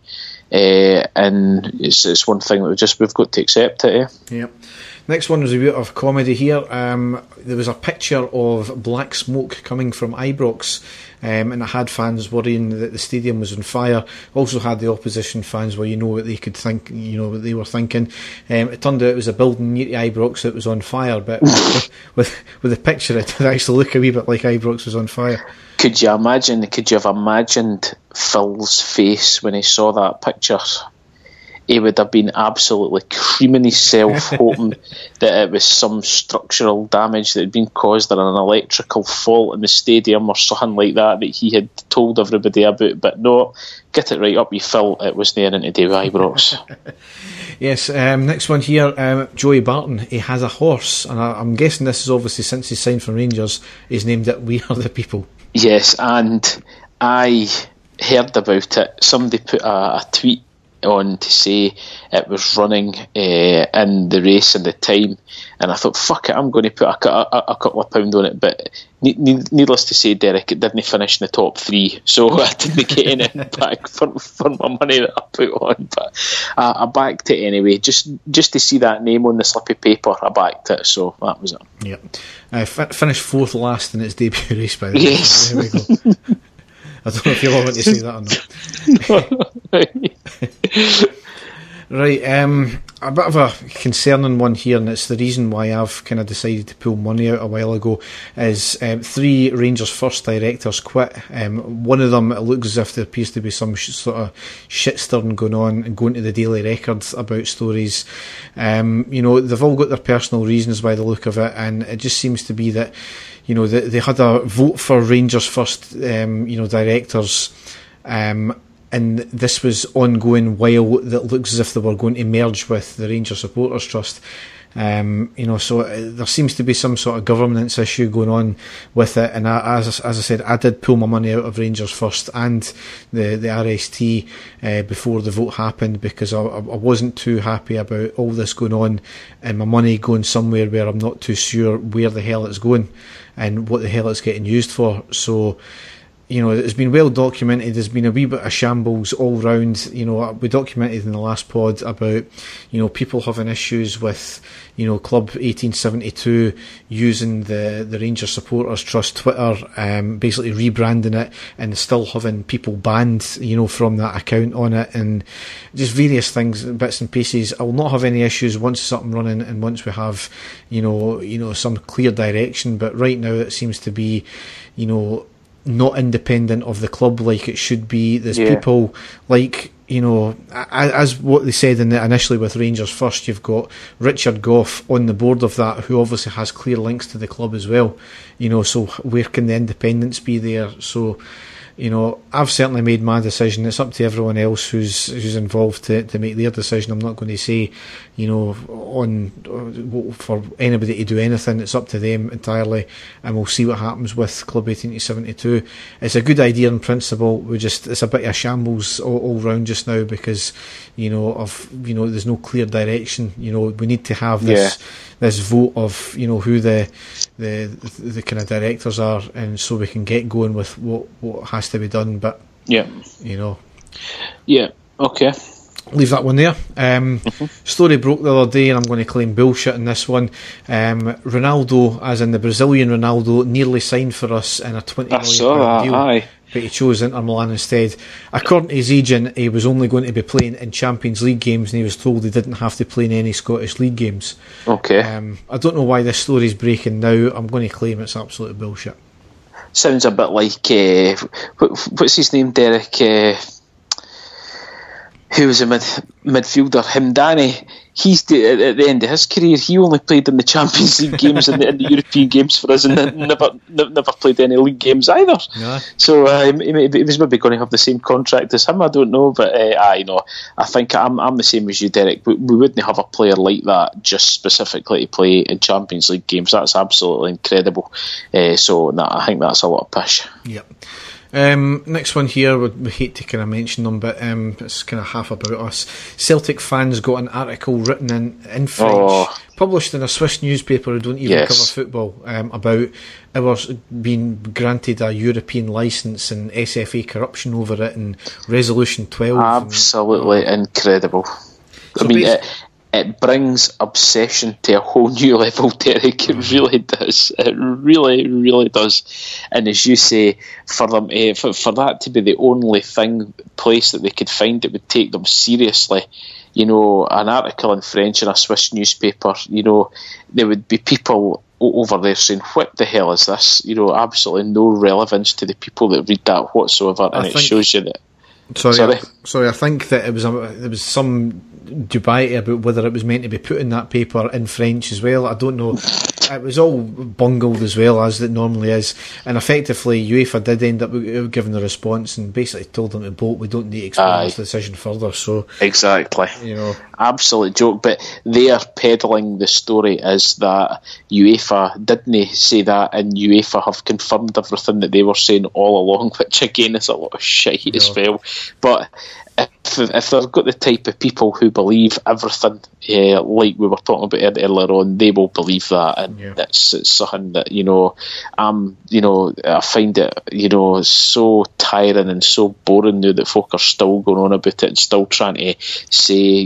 Uh, and it's it's one thing that we just we've got to accept it. Eh? Yep. Next one was a bit of comedy here. Um, there was a picture of black smoke coming from Ibrox, um, and it had fans worrying that the stadium was on fire. Also had the opposition fans where you know what they could think, you know what they were thinking. Um, it turned out it was a building near to Ibrox that was on fire, but with, with with the picture, it did actually look a wee bit like Ibrox was on fire. Could you imagine? Could you have imagined Phil's face when he saw that picture? He would have been absolutely creaming himself, hoping that it was some structural damage that had been caused or an electrical fault in the stadium or something like that that he had told everybody about. But no, get it right up, you Phil. It was there to do with Ibrox. Yes, um, next one here, um, Joey Barton. He has a horse, and I, I'm guessing this is obviously since he signed for Rangers, he's named it We Are the People. Yes, and I heard about it. Somebody put a, a tweet on to say it was running uh, in the race and the time, and I thought, fuck it, I'm going to put a, a, a couple of pound on it. But need, needless to say, Derek, it didn't finish in the top three, so I didn't get any back for, for my money that I put on. But uh, I backed it anyway, just just to see that name on the slippy paper. I backed it, so that was it. Yeah, uh, f- finished fourth last in its debut race, by the way. Yes. There we go. I don't know if you'll want to say that or not. Right, um, a bit of a concerning one here, and it's the reason why I've kind of decided to pull money out a while ago, is um, three Rangers First directors quit. Um, one of them, it looks as if there appears to be some sh- sort of shitstorm going on and going to the Daily Record about stories. Um, you know, they've all got their personal reasons by the look of it, and it just seems to be that, you know, they, they had a vote for Rangers First, um, you know, directors, um, and this was ongoing while that looks as if they were going to merge with the Rangers Supporters Trust. Um, you know, so there seems to be some sort of governance issue going on with it. And I, as as I said, I did pull my money out of Rangers First and the the R S T uh, before the vote happened, because I, I wasn't too happy about all this going on and my money going somewhere where I'm not too sure where the hell it's going and what the hell it's getting used for. So, you know, it's been well documented. There's been a wee bit of shambles all round. You know, we documented in the last pod about, you know, people having issues with, you know, Club eighteen seventy-two using the, the Rangers Supporters Trust Twitter, um, basically rebranding it and still having people banned, you know, from that account on it, and just various things, bits and pieces. I will not have any issues once it's up and running and once we have, you know, you know, some clear direction. But right now it seems to be, you know, not independent of the club like it should be. There's yeah. people like, you know, as what they said in the, initially with Rangers First, you've got Richard Gough on the board of that, who obviously has clear links to the club as well. You know, so where can the independence be there? So, you know, I've certainly made my decision. It's up to everyone else who's who's involved to, to make their decision. I'm not going to say, you know, on for anybody to do anything. It's up to them entirely, and we'll see what happens with Club eighteen seventy-two. It's a good idea in principle. We just it's a bit of a shambles all, all round just now because, you know, of you know, there's no clear direction. You know, we need to have this yeah. this vote of, you know, who the the the kind of directors are, and so we can get going with what what has to be done. But yeah, you know, yeah, okay. Leave that one there. Um, mm-hmm. Story broke the other day, and I'm going to claim bullshit in this one. Um, Ronaldo, as in the Brazilian Ronaldo, nearly signed for us in a twenty million pound deal, aye. but he chose Inter Milan instead. According to his agent, he was only going to be playing in Champions League games, and he was told he didn't have to play in any Scottish League games. Okay. Um, I don't know why this story's breaking now. I'm going to claim it's absolute bullshit. Sounds a bit like uh, what's his name, Derek? Uh, who was a mid midfielder, Himdani. He's the, at the end of his career, he only played in the Champions League games and the, in the European games for us, and never never played any league games either. No. So uh, he, he was maybe going to have the same contract as him. I don't know, but uh, I know. I think I'm I'm the same as you, Derek. We, we wouldn't have a player like that just specifically to play in Champions League games. That's absolutely incredible. Uh, so nah, I think that's a lot of pish. Yep. Um, next one here, we, we hate to kind of mention them, but um, it's kind of half about us. Celtic fans got an article written in, in French, oh. published in a Swiss newspaper who don't even yes. cover football, um, about ours being granted a European licence and S F A corruption over it and Resolution twelve. Absolutely and, incredible. So I mean, it, it brings obsession to a whole new level, Derek. It really does. It really, really does. And as you say, for them, uh, for, for that to be the only thing, place that they could find that would take them seriously, you know, an article in French in a Swiss newspaper, you know, there would be people over there saying, what the hell is this? You know, absolutely no relevance to the people that read that whatsoever, and I it shows you that. Sorry, sorry. I, sorry, I think that it was a, there was some dubiety about whether it was meant to be put in that paper in French as well. I don't know. It was all bungled as well as it normally is, and effectively UEFA did end up giving the response and basically told them to bolt. We don't need to explain this decision further. So exactly, you know, absolute joke. But they are peddling the story as that UEFA didn't say that, and UEFA have confirmed everything that they were saying all along, which again is a lot of shite yeah. as well. But if, if they've got the type of people who believe everything, uh, like we were talking about earlier on, they will believe that, and yeah. it's, it's something that, you know, um, you know, I find it, you know, so tiring and so boring now that folk are still going on about it and still trying to say, you know, the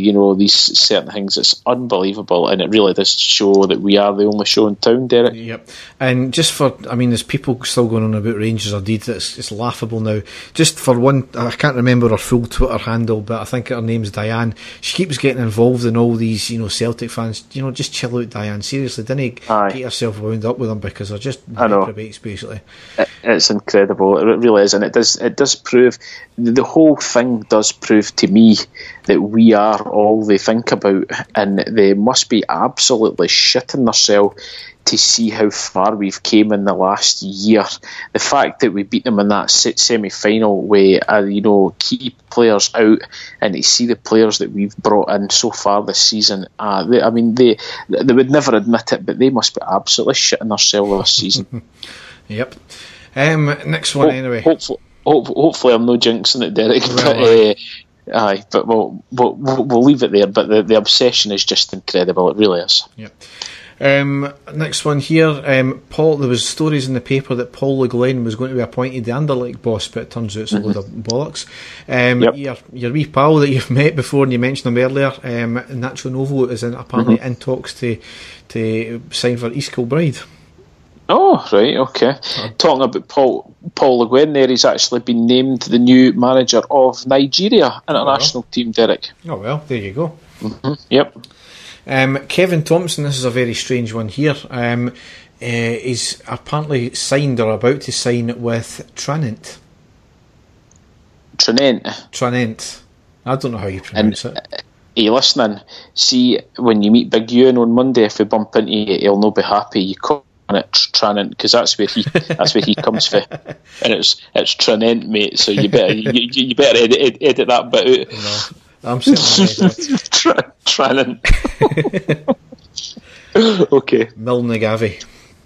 these certain things. It's unbelievable, and it really does show that we are the only show in town, Derek. Yep. And just for, I mean, there's people still going on about Rangers or Deed. It's, it's laughable now. Just for one, I can't remember her full Twitter handle, but I think her name's Diane. She keeps getting involved in all these, you know, Celtic fans. You know, just chill out, Diane. Seriously, didn't Aye. get yourself wound up with them because they're just I know. reprobates, basically. It, it's incredible. It really is, and it does. It does prove. The whole thing does prove to me that we are all they think about, and they must be absolutely shitting themselves to see how far we've came in the last year. The fact that we beat them in that semi-final with, uh, you know, key players out, and to see the players that we've brought in so far this season, uh, they, I mean, they they would never admit it, but they must be absolutely shitting themselves this season. Yep. Um, next one, Ho- anyway. Hopefully, hope, hopefully I'm no jinxing it, Derek. Well, but, uh, aye, but we'll, we'll we'll leave it there. But the, the obsession is just incredible. It really is. Yep. Um, next one here. Um, Paul. There was stories in the paper that Paul Le Glen was going to be appointed the Anderlecht boss, but it turns out it's a Mm-hmm. load of bollocks. Um, Yep. your your wee pal that you've met before, and you mentioned him earlier, um, Nacho Novo, is in, apparently Mm-hmm. in talks to to sign for East Kilbride. Oh, right, okay. Talking about Paul Paul Le Guen there, he's actually been named the new manager of Nigeria international Oh, well. team, Derek. Oh well, there you go. Mm-hmm. Yep. Um, Kevin Thompson, this is a very strange one here. Um, uh, he's apparently signed or about to sign with Tranent. Tranent. Tranent. I don't know how you pronounce And, it. Are you listening? See, when you meet Big Ewan on Monday, if we bump into you, he'll not be happy. You call it Tranent, because that's where he that's where he comes from, and it's it's Tranent, mate. So you better you, you, you better edit, edit, edit that bit out. No, I'm certainly Tra- Tranent. Okay. Milne Gavi.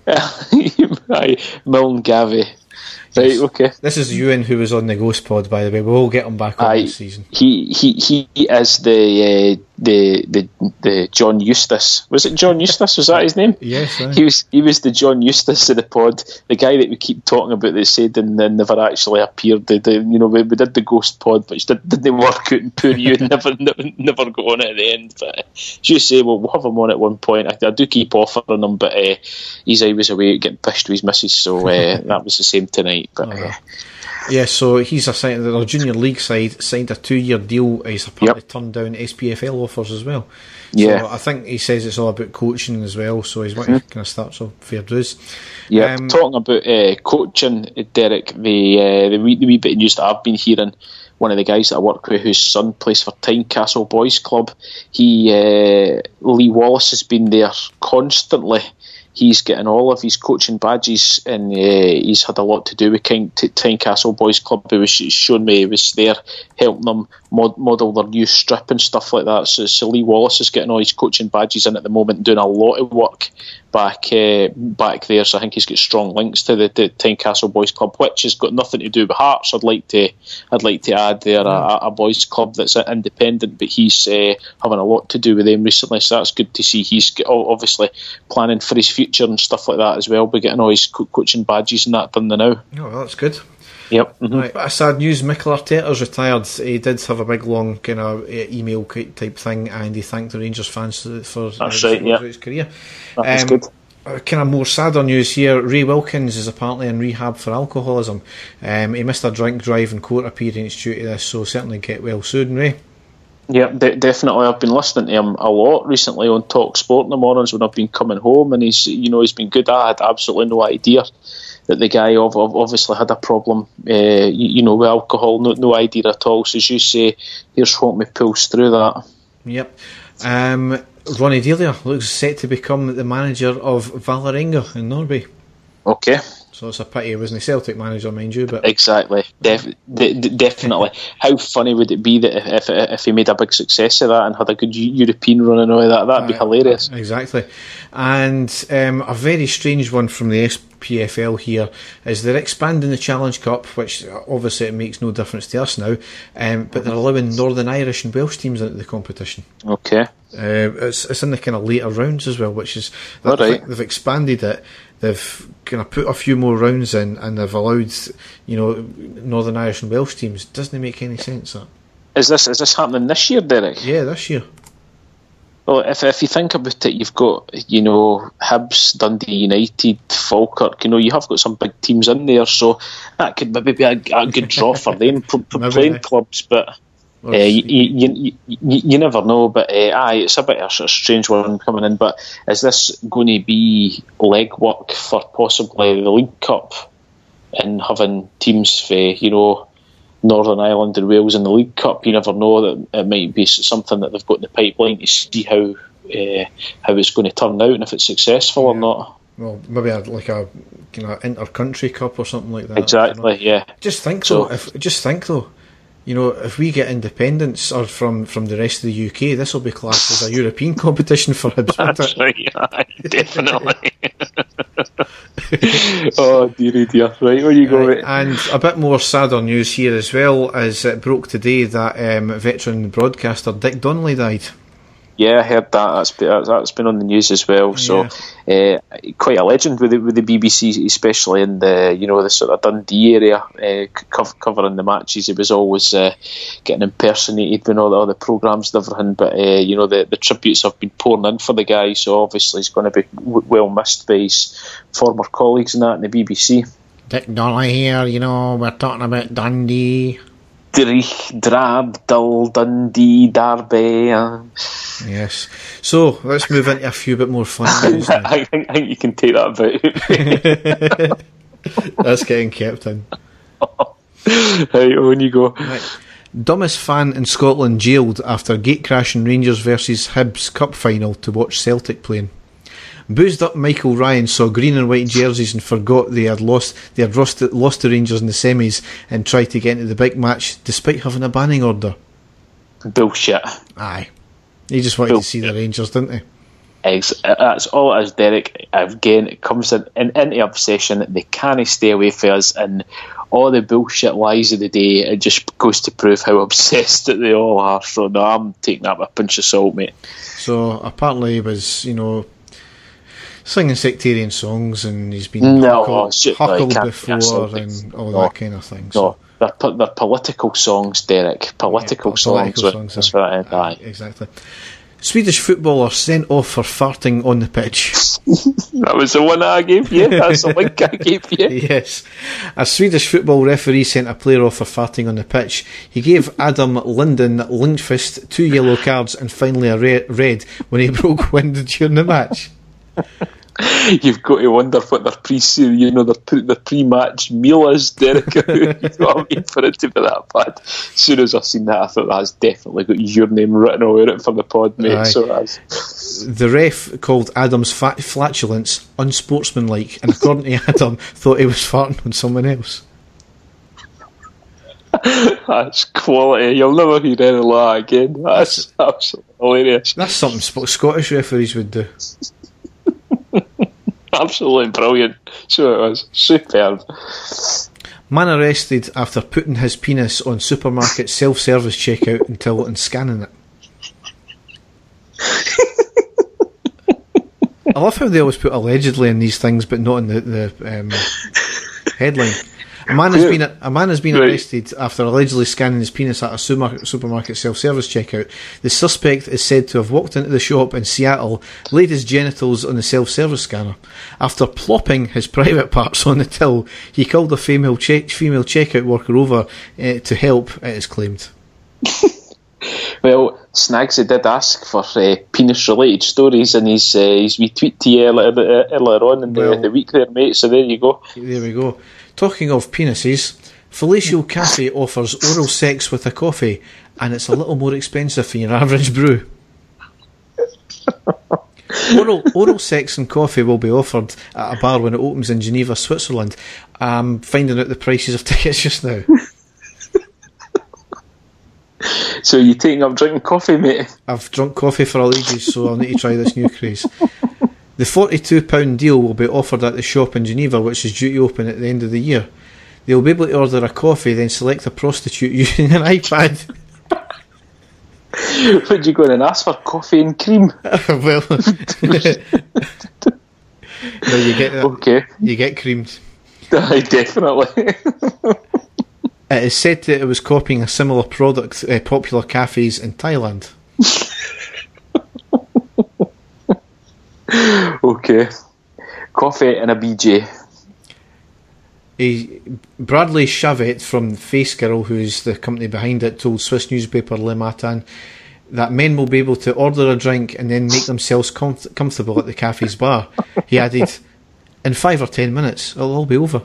Aye, Milne Gavi. Right, okay. This is Ewan, who was on the Ghost Pod, by the way. We'll get him back on Aye, this season. he he he is the uh, the the the John Eustace. Was it John Eustace? Was that his name? Yes, aye. He was he was the John Eustace of the pod, the guy that we keep talking about that said and then never actually appeared. The, the you know we, we did the Ghost Pod, but it did, didn't work out, and poor you never, never never got on it at the end. But as you say, well, we'll have him on at one point. I, I do keep offering him, but uh, he's always away getting pished with his missus, so uh, that was the same tonight. But. Uh, Yeah, so he's a sign that our junior league side signed a two-year deal. He's apparently Yep. turned down S P F L offers as well. Yeah. So I think he says it's all about coaching as well. So he's wanting to kind of start so fair dues. Yeah, Um, talking about uh, coaching, Derek, the uh, the, wee, the wee bit of news that I've been hearing, one of the guys that I work with whose son plays for Tynecastle Boys Club, he uh, Lee Wallace has been there constantly. He's getting all of his coaching badges, and uh, he's had a lot to do with King, T- Tynecastle Boys Club. He was showing me he was there helping them mod- model their new strip and stuff like that. So, so Lee Wallace is getting all his coaching badges in at the moment, and doing a lot of work back uh, back there. So I think he's got strong links to the, the Tynecastle Boys Club, which has got nothing to do with Hearts. I'd like to I'd like to add there a, a boys club that's independent, but he's uh, having a lot to do with them recently. So that's good to see. He's got, obviously planning for his future and stuff like that as well, by getting all his co- coaching badges and that done now. Oh, well, that's good. Yep. Mm-hmm. Right, but sad news, Mikel Arteta's retired. He did have a big long kind of uh, email type thing, and he thanked the Rangers fans for That's uh, right, yeah. his career. That's Um, good. uh, kind of more sadder news here. Ray Wilkins is apparently in rehab for alcoholism. Um, he missed a drink drive and court appearance due to this, so certainly get well soon, Ray. Yeah, de- definitely. I've been listening to him a lot recently on Talk Sport in the mornings when I've been coming home, and he's, you know, he's been good. I had absolutely no idea that the guy ov- ov- obviously had a problem, uh, you, you know, with alcohol. No, no idea at all. So as you say, here's what me pulls through that. Yep. Um, Ronnie Delia looks set to become the manager of Vålerenga in Norway. Okay. So it's a pity he wasn't a Celtic manager, mind you. But Exactly, Def- de- de- definitely. How funny would it be that if, if if he made a big success of that and had a good U- European run and all that? That'd be Uh, hilarious. Exactly. And um, a very strange one from the S P F L here is they're expanding the Challenge Cup, which obviously it makes no difference to us now, um, but they're allowing Northern Irish and Welsh teams into the competition. Okay. Uh, it's, it's in the kind of later rounds as well, which is All right. they've expanded it. They've kind of put a few more rounds in, and they've allowed, you know, Northern Irish and Welsh teams. Doesn't it make any sense? That Is this is this happening this year, Derek? yeah, this year. Well, if if you think about it, you've got, you know, Hibs, Dundee United, Falkirk. You know, you have got some big teams in there, so that could maybe be a, a good draw for them p- p- playing clubs. But uh, you, you, you, you, you never know. But uh, aye, it's a bit of a sort of strange one coming in. But is this going to be legwork for possibly the League Cup and having teams for, you know, Northern Ireland and Wales in the League Cup? You never know, that it might be something that they've got in the pipeline to see how uh, how it's going to turn out and if it's successful yeah. or not. Well, maybe a, like a you know inter-country cup or something like that. Exactly, you know? Yeah. Just think so, though. If just think though. You know, if we get independence or from, from the rest of the U K, this will be classed as a European competition for Hibs. That's right, yeah, definitely. Oh dearie dear, right, where you go, right, mate? And a bit more sadder news here as well, as it broke today that um, veteran broadcaster Dick Donnelly died. Yeah, I heard that. That's been, that's been on the news as well. So, yeah. uh, quite a legend with the, with the B B C, especially in the you know the sort of Dundee area, uh, co- covering the matches. He was always uh, getting impersonated with all the other programmes and everything. But uh, you know the, the tributes have been pouring in for the guy, so obviously he's going to be w- well missed by his former colleagues and that in the B B C. Dick Donnelly here. You know we're talking about Dundee. Dreich, Drab, Dull, Dundee, Derby. Uh. Yes. So let's move into a few bit more fun news now. I, think, I think you can take that about. That's getting kept in. Right, on you go. Right. Dumbest fan in Scotland jailed after gate crashing Rangers versus Hibs Cup final to watch Celtic playing. Boozed up Michael Ryan saw green and white jerseys and forgot they had lost they had lost, lost to Rangers in the semis and tried to get into the big match despite having a banning order. Bullshit. Aye. He just wanted Bullshit. to see the Rangers, didn't he? Ex- that's all it is, Derek. Again, it comes in, in, into obsession. They can't stay away from us, and all the bullshit lies of the day, it just goes to prove how obsessed that they all are. So no, I'm taking that with a pinch of salt, mate. So apparently he was, you know, singing sectarian songs, and he's been no, huckled, shit, huckled no, before and all no, that kind of thing. So. No, they're, they're political songs, Derek. Political yeah, songs. Political songs that's right. Uh, aye. Exactly. Swedish footballer sent off for farting on the pitch. That was the one I gave you. That's the link I gave you. Yes. A Swedish football referee sent a player off for farting on the pitch. He gave Adam Linden Lindqvist two yellow cards and finally a re- red when he broke wind during the match. You've got to wonder what their pre you know, their, their pre-match meal is, Derek. You know what I mean? For it to be that bad. As soon as I seen that, I thought that's definitely got your name written all over it for the pod, mate. Aye. So that's... The ref called Adam's fat flatulence unsportsmanlike, and according to Adam, thought he was farting on someone else. That's quality. You'll never hear anything like that again. That's absolutely hilarious. That's something Scottish referees would do. Absolutely brilliant. So it was superb. Man arrested after putting his penis on supermarket self-service checkout until and scanning it. I love how they always put allegedly in these things, but not in the, the um, headline. A man has been a man has been arrested after allegedly scanning his penis at a supermarket, supermarket self-service checkout. The suspect is said to have walked into the shop in Seattle, laid his genitals on the self-service scanner. After plopping his private parts on the till, he called a female check, female checkout worker over uh, to help, it is claimed. Well, Snagsy did ask for uh, penis-related stories in his, uh, his wee tweet to you earlier, earlier on in well, the, the week there, mate, so there you go. There we go. Talking of penises, Fellatio Cafe offers oral sex with a coffee, and it's a little more expensive than your average brew. Oral, oral sex and coffee will be offered at a bar when it opens in Geneva, Switzerland. I'm finding out the prices of tickets just now. So you taking up drinking coffee, mate? I've drunk coffee for all ages, so I'll need to try this new craze. The forty-two pounds deal will be offered at the shop in Geneva, which is due to open at the end of the year. They will be able to order a coffee, then select a prostitute using an iPad. Would you go in and ask for coffee and cream? Well, no, you get that. Okay. You get creamed. Aye, definitely. It is said that it was copying a similar product, uh, popular cafes in Thailand. Okay. Coffee and a B J. He, Bradley Shavett from Face Girl, who's the company behind it, told Swiss newspaper Le Matin that men will be able to order a drink and then make themselves comf- comfortable at the cafe's bar. He added, in five or ten minutes, it'll all be over.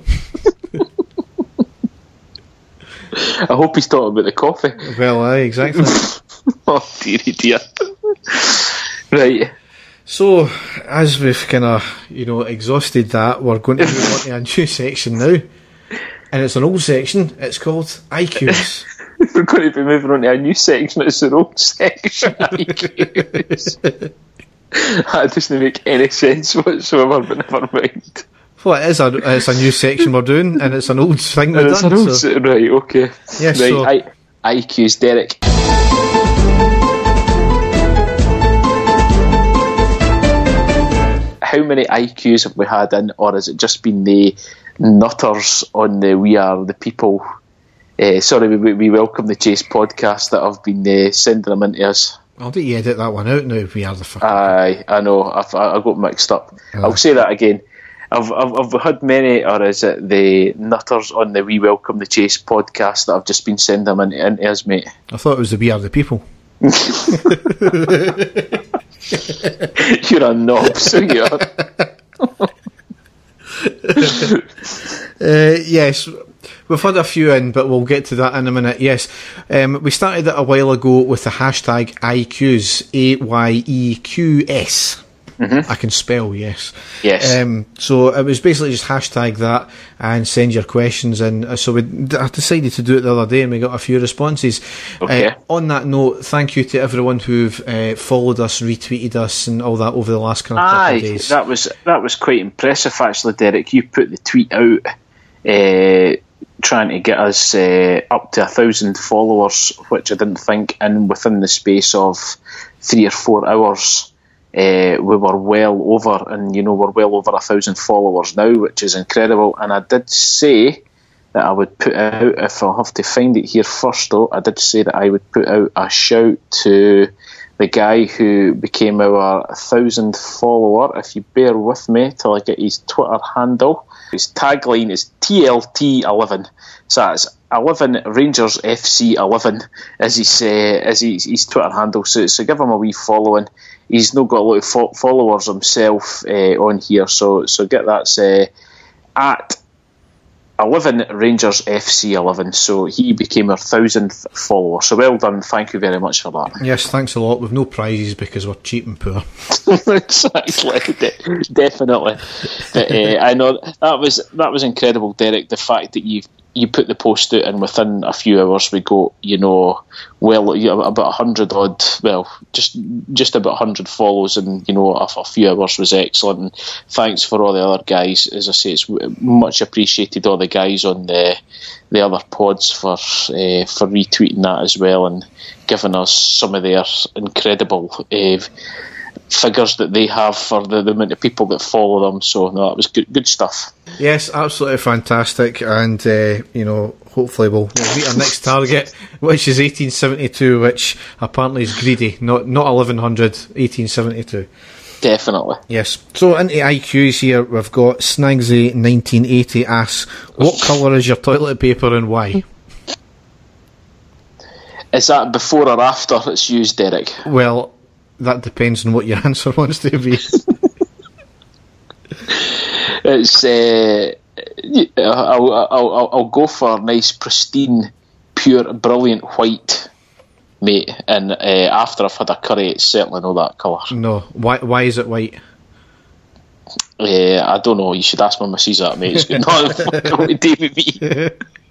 I hope he's talking about the coffee. Well, aye, exactly. Oh, dearie dear. Right. So, as we've kind of, you know, exhausted that, we're going to move on to a new section now. And it's an old section. It's called I Qs. We're going to be moving on to a new section. It's an old section. I Qs. That doesn't make any sense whatsoever, but never mind. Well, it is a, it's a new section we're doing, and it's an old thing we've it's done. An old so. se- right, okay. Yes, right, so. I, I Qs, Derek. How many I Qs have we had in, or has it just been the nutters on the We Are the People? Uh, sorry, we, we welcome the Chase podcast that have been uh, sending them into us. I'll let you edit that one out now. We Are the fucking. Aye, I know. I've, I got mixed up. Uh. I'll say that again. I've, I've I've had many, or is it the nutters on the We Welcome the Chase podcast that have just been sending them into, into us, mate? I thought it was the We Are the People. You're a knob, so you are. uh, yes, we've had a few in, but we'll get to that in a minute. Yes, um, we started it a while ago with the hashtag I Qs, A Y E Q S. Mm-hmm. I can spell, yes. Yes. Um, so it was basically just hashtag that and send your questions in. So we d- I decided to do it the other day and we got a few responses. Okay. Uh, on that note, thank you to everyone who've uh, followed us, retweeted us and all that over the last kind of couple Aye, of days. that was, that was quite impressive actually, Derek. You put the tweet out uh, trying to get us uh, up to a thousand followers, which I didn't think in within the space of three or four hours. Uh, we were well over, and you know we're well over a thousand followers now, which is incredible. And I did say that I would put out, if I'll have to find it here first though, I did say that I would put out a shout to the guy who became our thousand follower. If you bear with me till I get his Twitter handle, his tagline is T L T eleven, so that's eleven Rangers F C eleven as his uh, as his, his Twitter handle. So, so give him a wee following. He's not got a lot of fo- followers himself uh, on here, so so get that uh, at eleven Rangers F C eleven. So he became our thousandth follower. So well done, thank you very much for that. Yes, thanks a lot. We've no prizes because we're cheap and poor. Exactly, De- definitely. But, uh, I know that was that was incredible, Derek. The fact that you you put the post out and within a few hours we got, you know, well, you know, about a hundred odd, well, just just about a hundred follows, and you know, a, a few hours was excellent. And thanks for all the other guys. As I say, it's much appreciated. All the guys on the the other pods for uh, for retweeting that as well and giving us some of their incredible Uh, figures that they have for the, the amount of people that follow them. So no, that was good good stuff. Yes, absolutely fantastic, and uh, you know, hopefully we'll, we'll meet our next target, which is eighteen seventy-two, which apparently is greedy, not not eleven hundred, eighteen seventy-two. Definitely. Yes. So into I Qs here, we've got Snagsy nineteen eighty asks, what colour is your toilet paper and why? Is that before or after it's used, Derek? Well, that depends on what your answer wants to be. It's uh, I'll, I'll, I'll, I'll go for nice, pristine, pure, brilliant white, mate. And uh, after I've had a curry, it's certainly not that colour. No. Why Why is it white? Uh, I don't know. You should ask my missus that, mate. It's got nothing to do with me.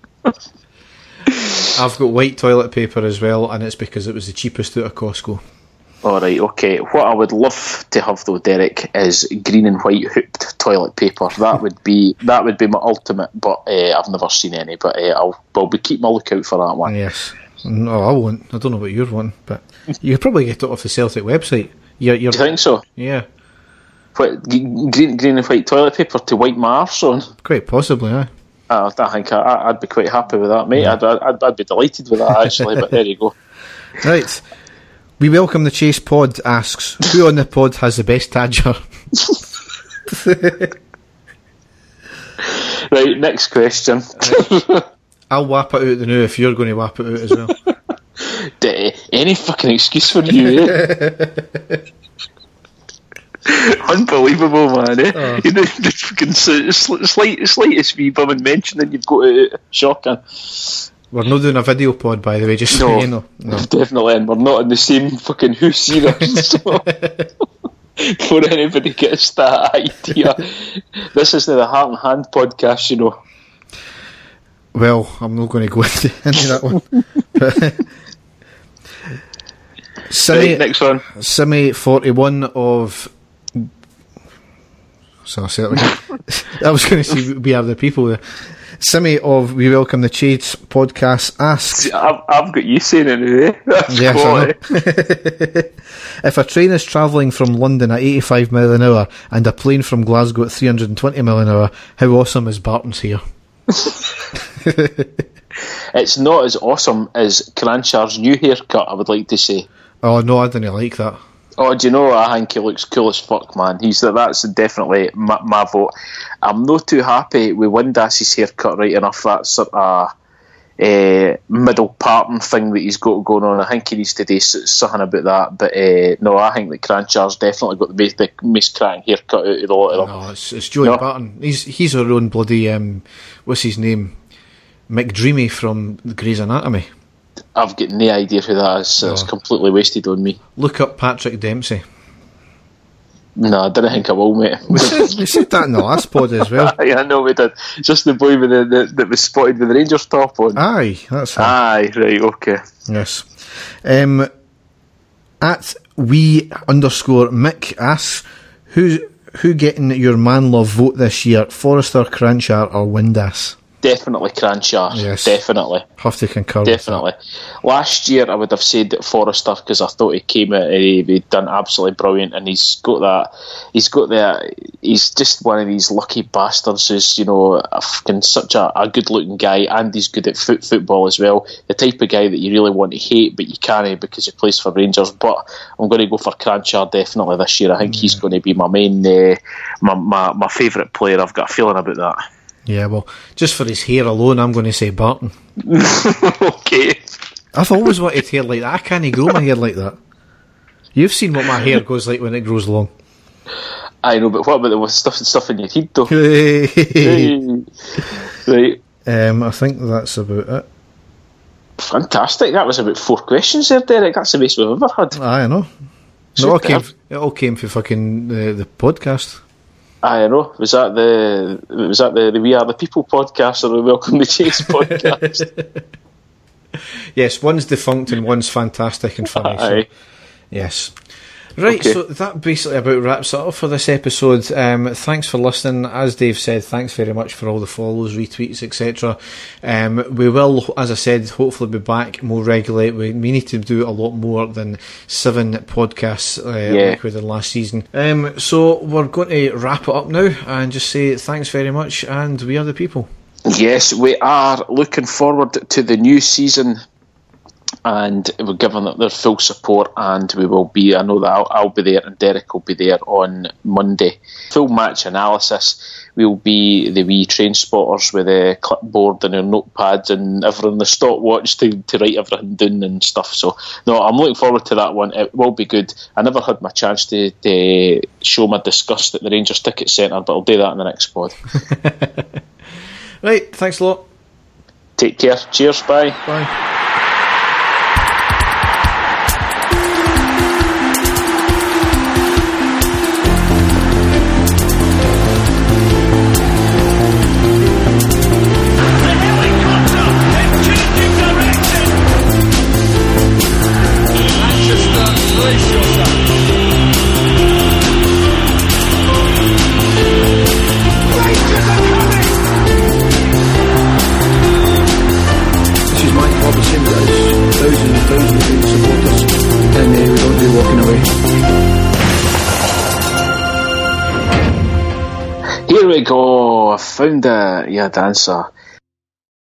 I've got white toilet paper as well, and it's because it was the cheapest out of Costco. Alright, okay. What I would love to have though, Derek, is green and white hooped toilet paper. That would be that would be my ultimate, but uh, I've never seen any. But uh, I'll I'll be keep my lookout for that one. Yes. No, I won't. I don't know what you're one, but you could probably get it off the Celtic website. You're, you're, Do you think so? Yeah. What, green, green and white toilet paper to wipe my arse on? Quite possibly, aye. Uh, I think I, I'd be quite happy with that, mate. Yeah. I'd, I'd, I'd be delighted with that, actually, but there you go. Right. We welcome the Chase pod asks, who on the pod has the best tadger? Right, next question. Right. I'll whap it out the new if you're going to whap it out as well. D- any fucking excuse for you, eh? Unbelievable, man, eh? Oh. You know, the fucking slight, slightest wee bum and mention and you've got it. Shocking. We're not doing a video pod, by the way, just no, so you know. No, definitely, and we're not in the same fucking house either. So, before anybody gets that idea, this isn't the Heart and Hand podcast, you know. Well, I'm not going to go into, into that one. But, Simi, right, next one. Simi forty-one of. So I'll say that again. I was going to say we are the people there. Simi of We Welcome the Shades podcast asks. I've, I've got you saying it now, eh? That's yes, I know. If a train is travelling from London at eighty-five mile an hour and a plane from Glasgow at three hundred twenty mile an hour, how awesome is Barton's hair? It's not as awesome as Cranshar's new haircut, I would like to say. Oh no, I didn't like that. Oh, do you know what? I think he looks cool as fuck, man. He's that's definitely my, my vote. I'm not too happy with Windas's haircut, right enough. That sort of uh, middle parting thing that he's got going on. I think he needs to do something about that. But uh, no, I think that Cranshar's definitely got the, the most cracking haircut out of the lot of them. No, it's, it's Joey no. Barton. He's he's our own bloody um, what's his name, McDreamy from Grey's Anatomy. I've got no idea who that is, so no. It's completely wasted on me. Look up Patrick Dempsey. No, I didn't think I will, mate. We said, we said that in the last pod as well. Yeah, I know we did. Just the boy with the, the, that was spotted with the Rangers top on. Aye, that's fine. Aye, right, okay. Yes. Um, at we underscore Mick asks, who's, who getting your man love vote this year, Forrester, Cranchar or Windass? Definitely Cranchar. Yes. Definitely. Have to concur. Definitely. Last year I would have said that Forrester because I thought he came out and he, he'd done absolutely brilliant, and he's got that. He's got that. He's just one of these lucky bastards who's, you know, a fucking such a, a good looking guy, and he's good at foot football as well. The type of guy that you really want to hate, but you can't because he plays for Rangers. But I'm going to go for Cranchar definitely this year. I think mm. he's going to be my main, uh, my my, my favourite player. I've got a feeling about that. Yeah, well, just for his hair alone, I'm going to say Barton. Okay. I've always wanted hair like that. I can't grow my hair like that. You've seen what my hair goes like when it grows long. I know, but what about the stuff stuff in your head, though? Hey. Right. Um, I think that's about it. Fantastic. That was about four questions there, Derek. That's the best we've ever had. I know. It all, came, it all came from fucking the, the podcast. I know. Was that the was that the, the We Are the People podcast or the Welcome the Chase podcast? Yes, one's defunct and one's fantastic and funny. So, yes. Right, okay. So that basically about wraps it up for this episode. Um, thanks for listening. As Dave said, thanks very much for all the follows, retweets, et cetera. Um, we will, as I said, hopefully be back more regularly. We, we need to do a lot more than seven podcasts uh, yeah. like we did last season. Um, so we're going to wrap it up now and just say thanks very much, and we are the people. Yes, we are looking forward to the new season. And we're giving them their full support, and we will be. I know that I'll, I'll be there, and Derek will be there on Monday. Full match analysis. We'll be the wee train spotters with a clipboard and our notepads and everything, the stopwatch to, to write everything down and stuff. So, no, I'm looking forward to that one. It will be good. I never had my chance to, to show my disgust at the Rangers Ticket Centre, but I'll do that in the next pod. Right, thanks a lot. Take care. Cheers. Bye. Bye. Here we go. I found a yeah dancer.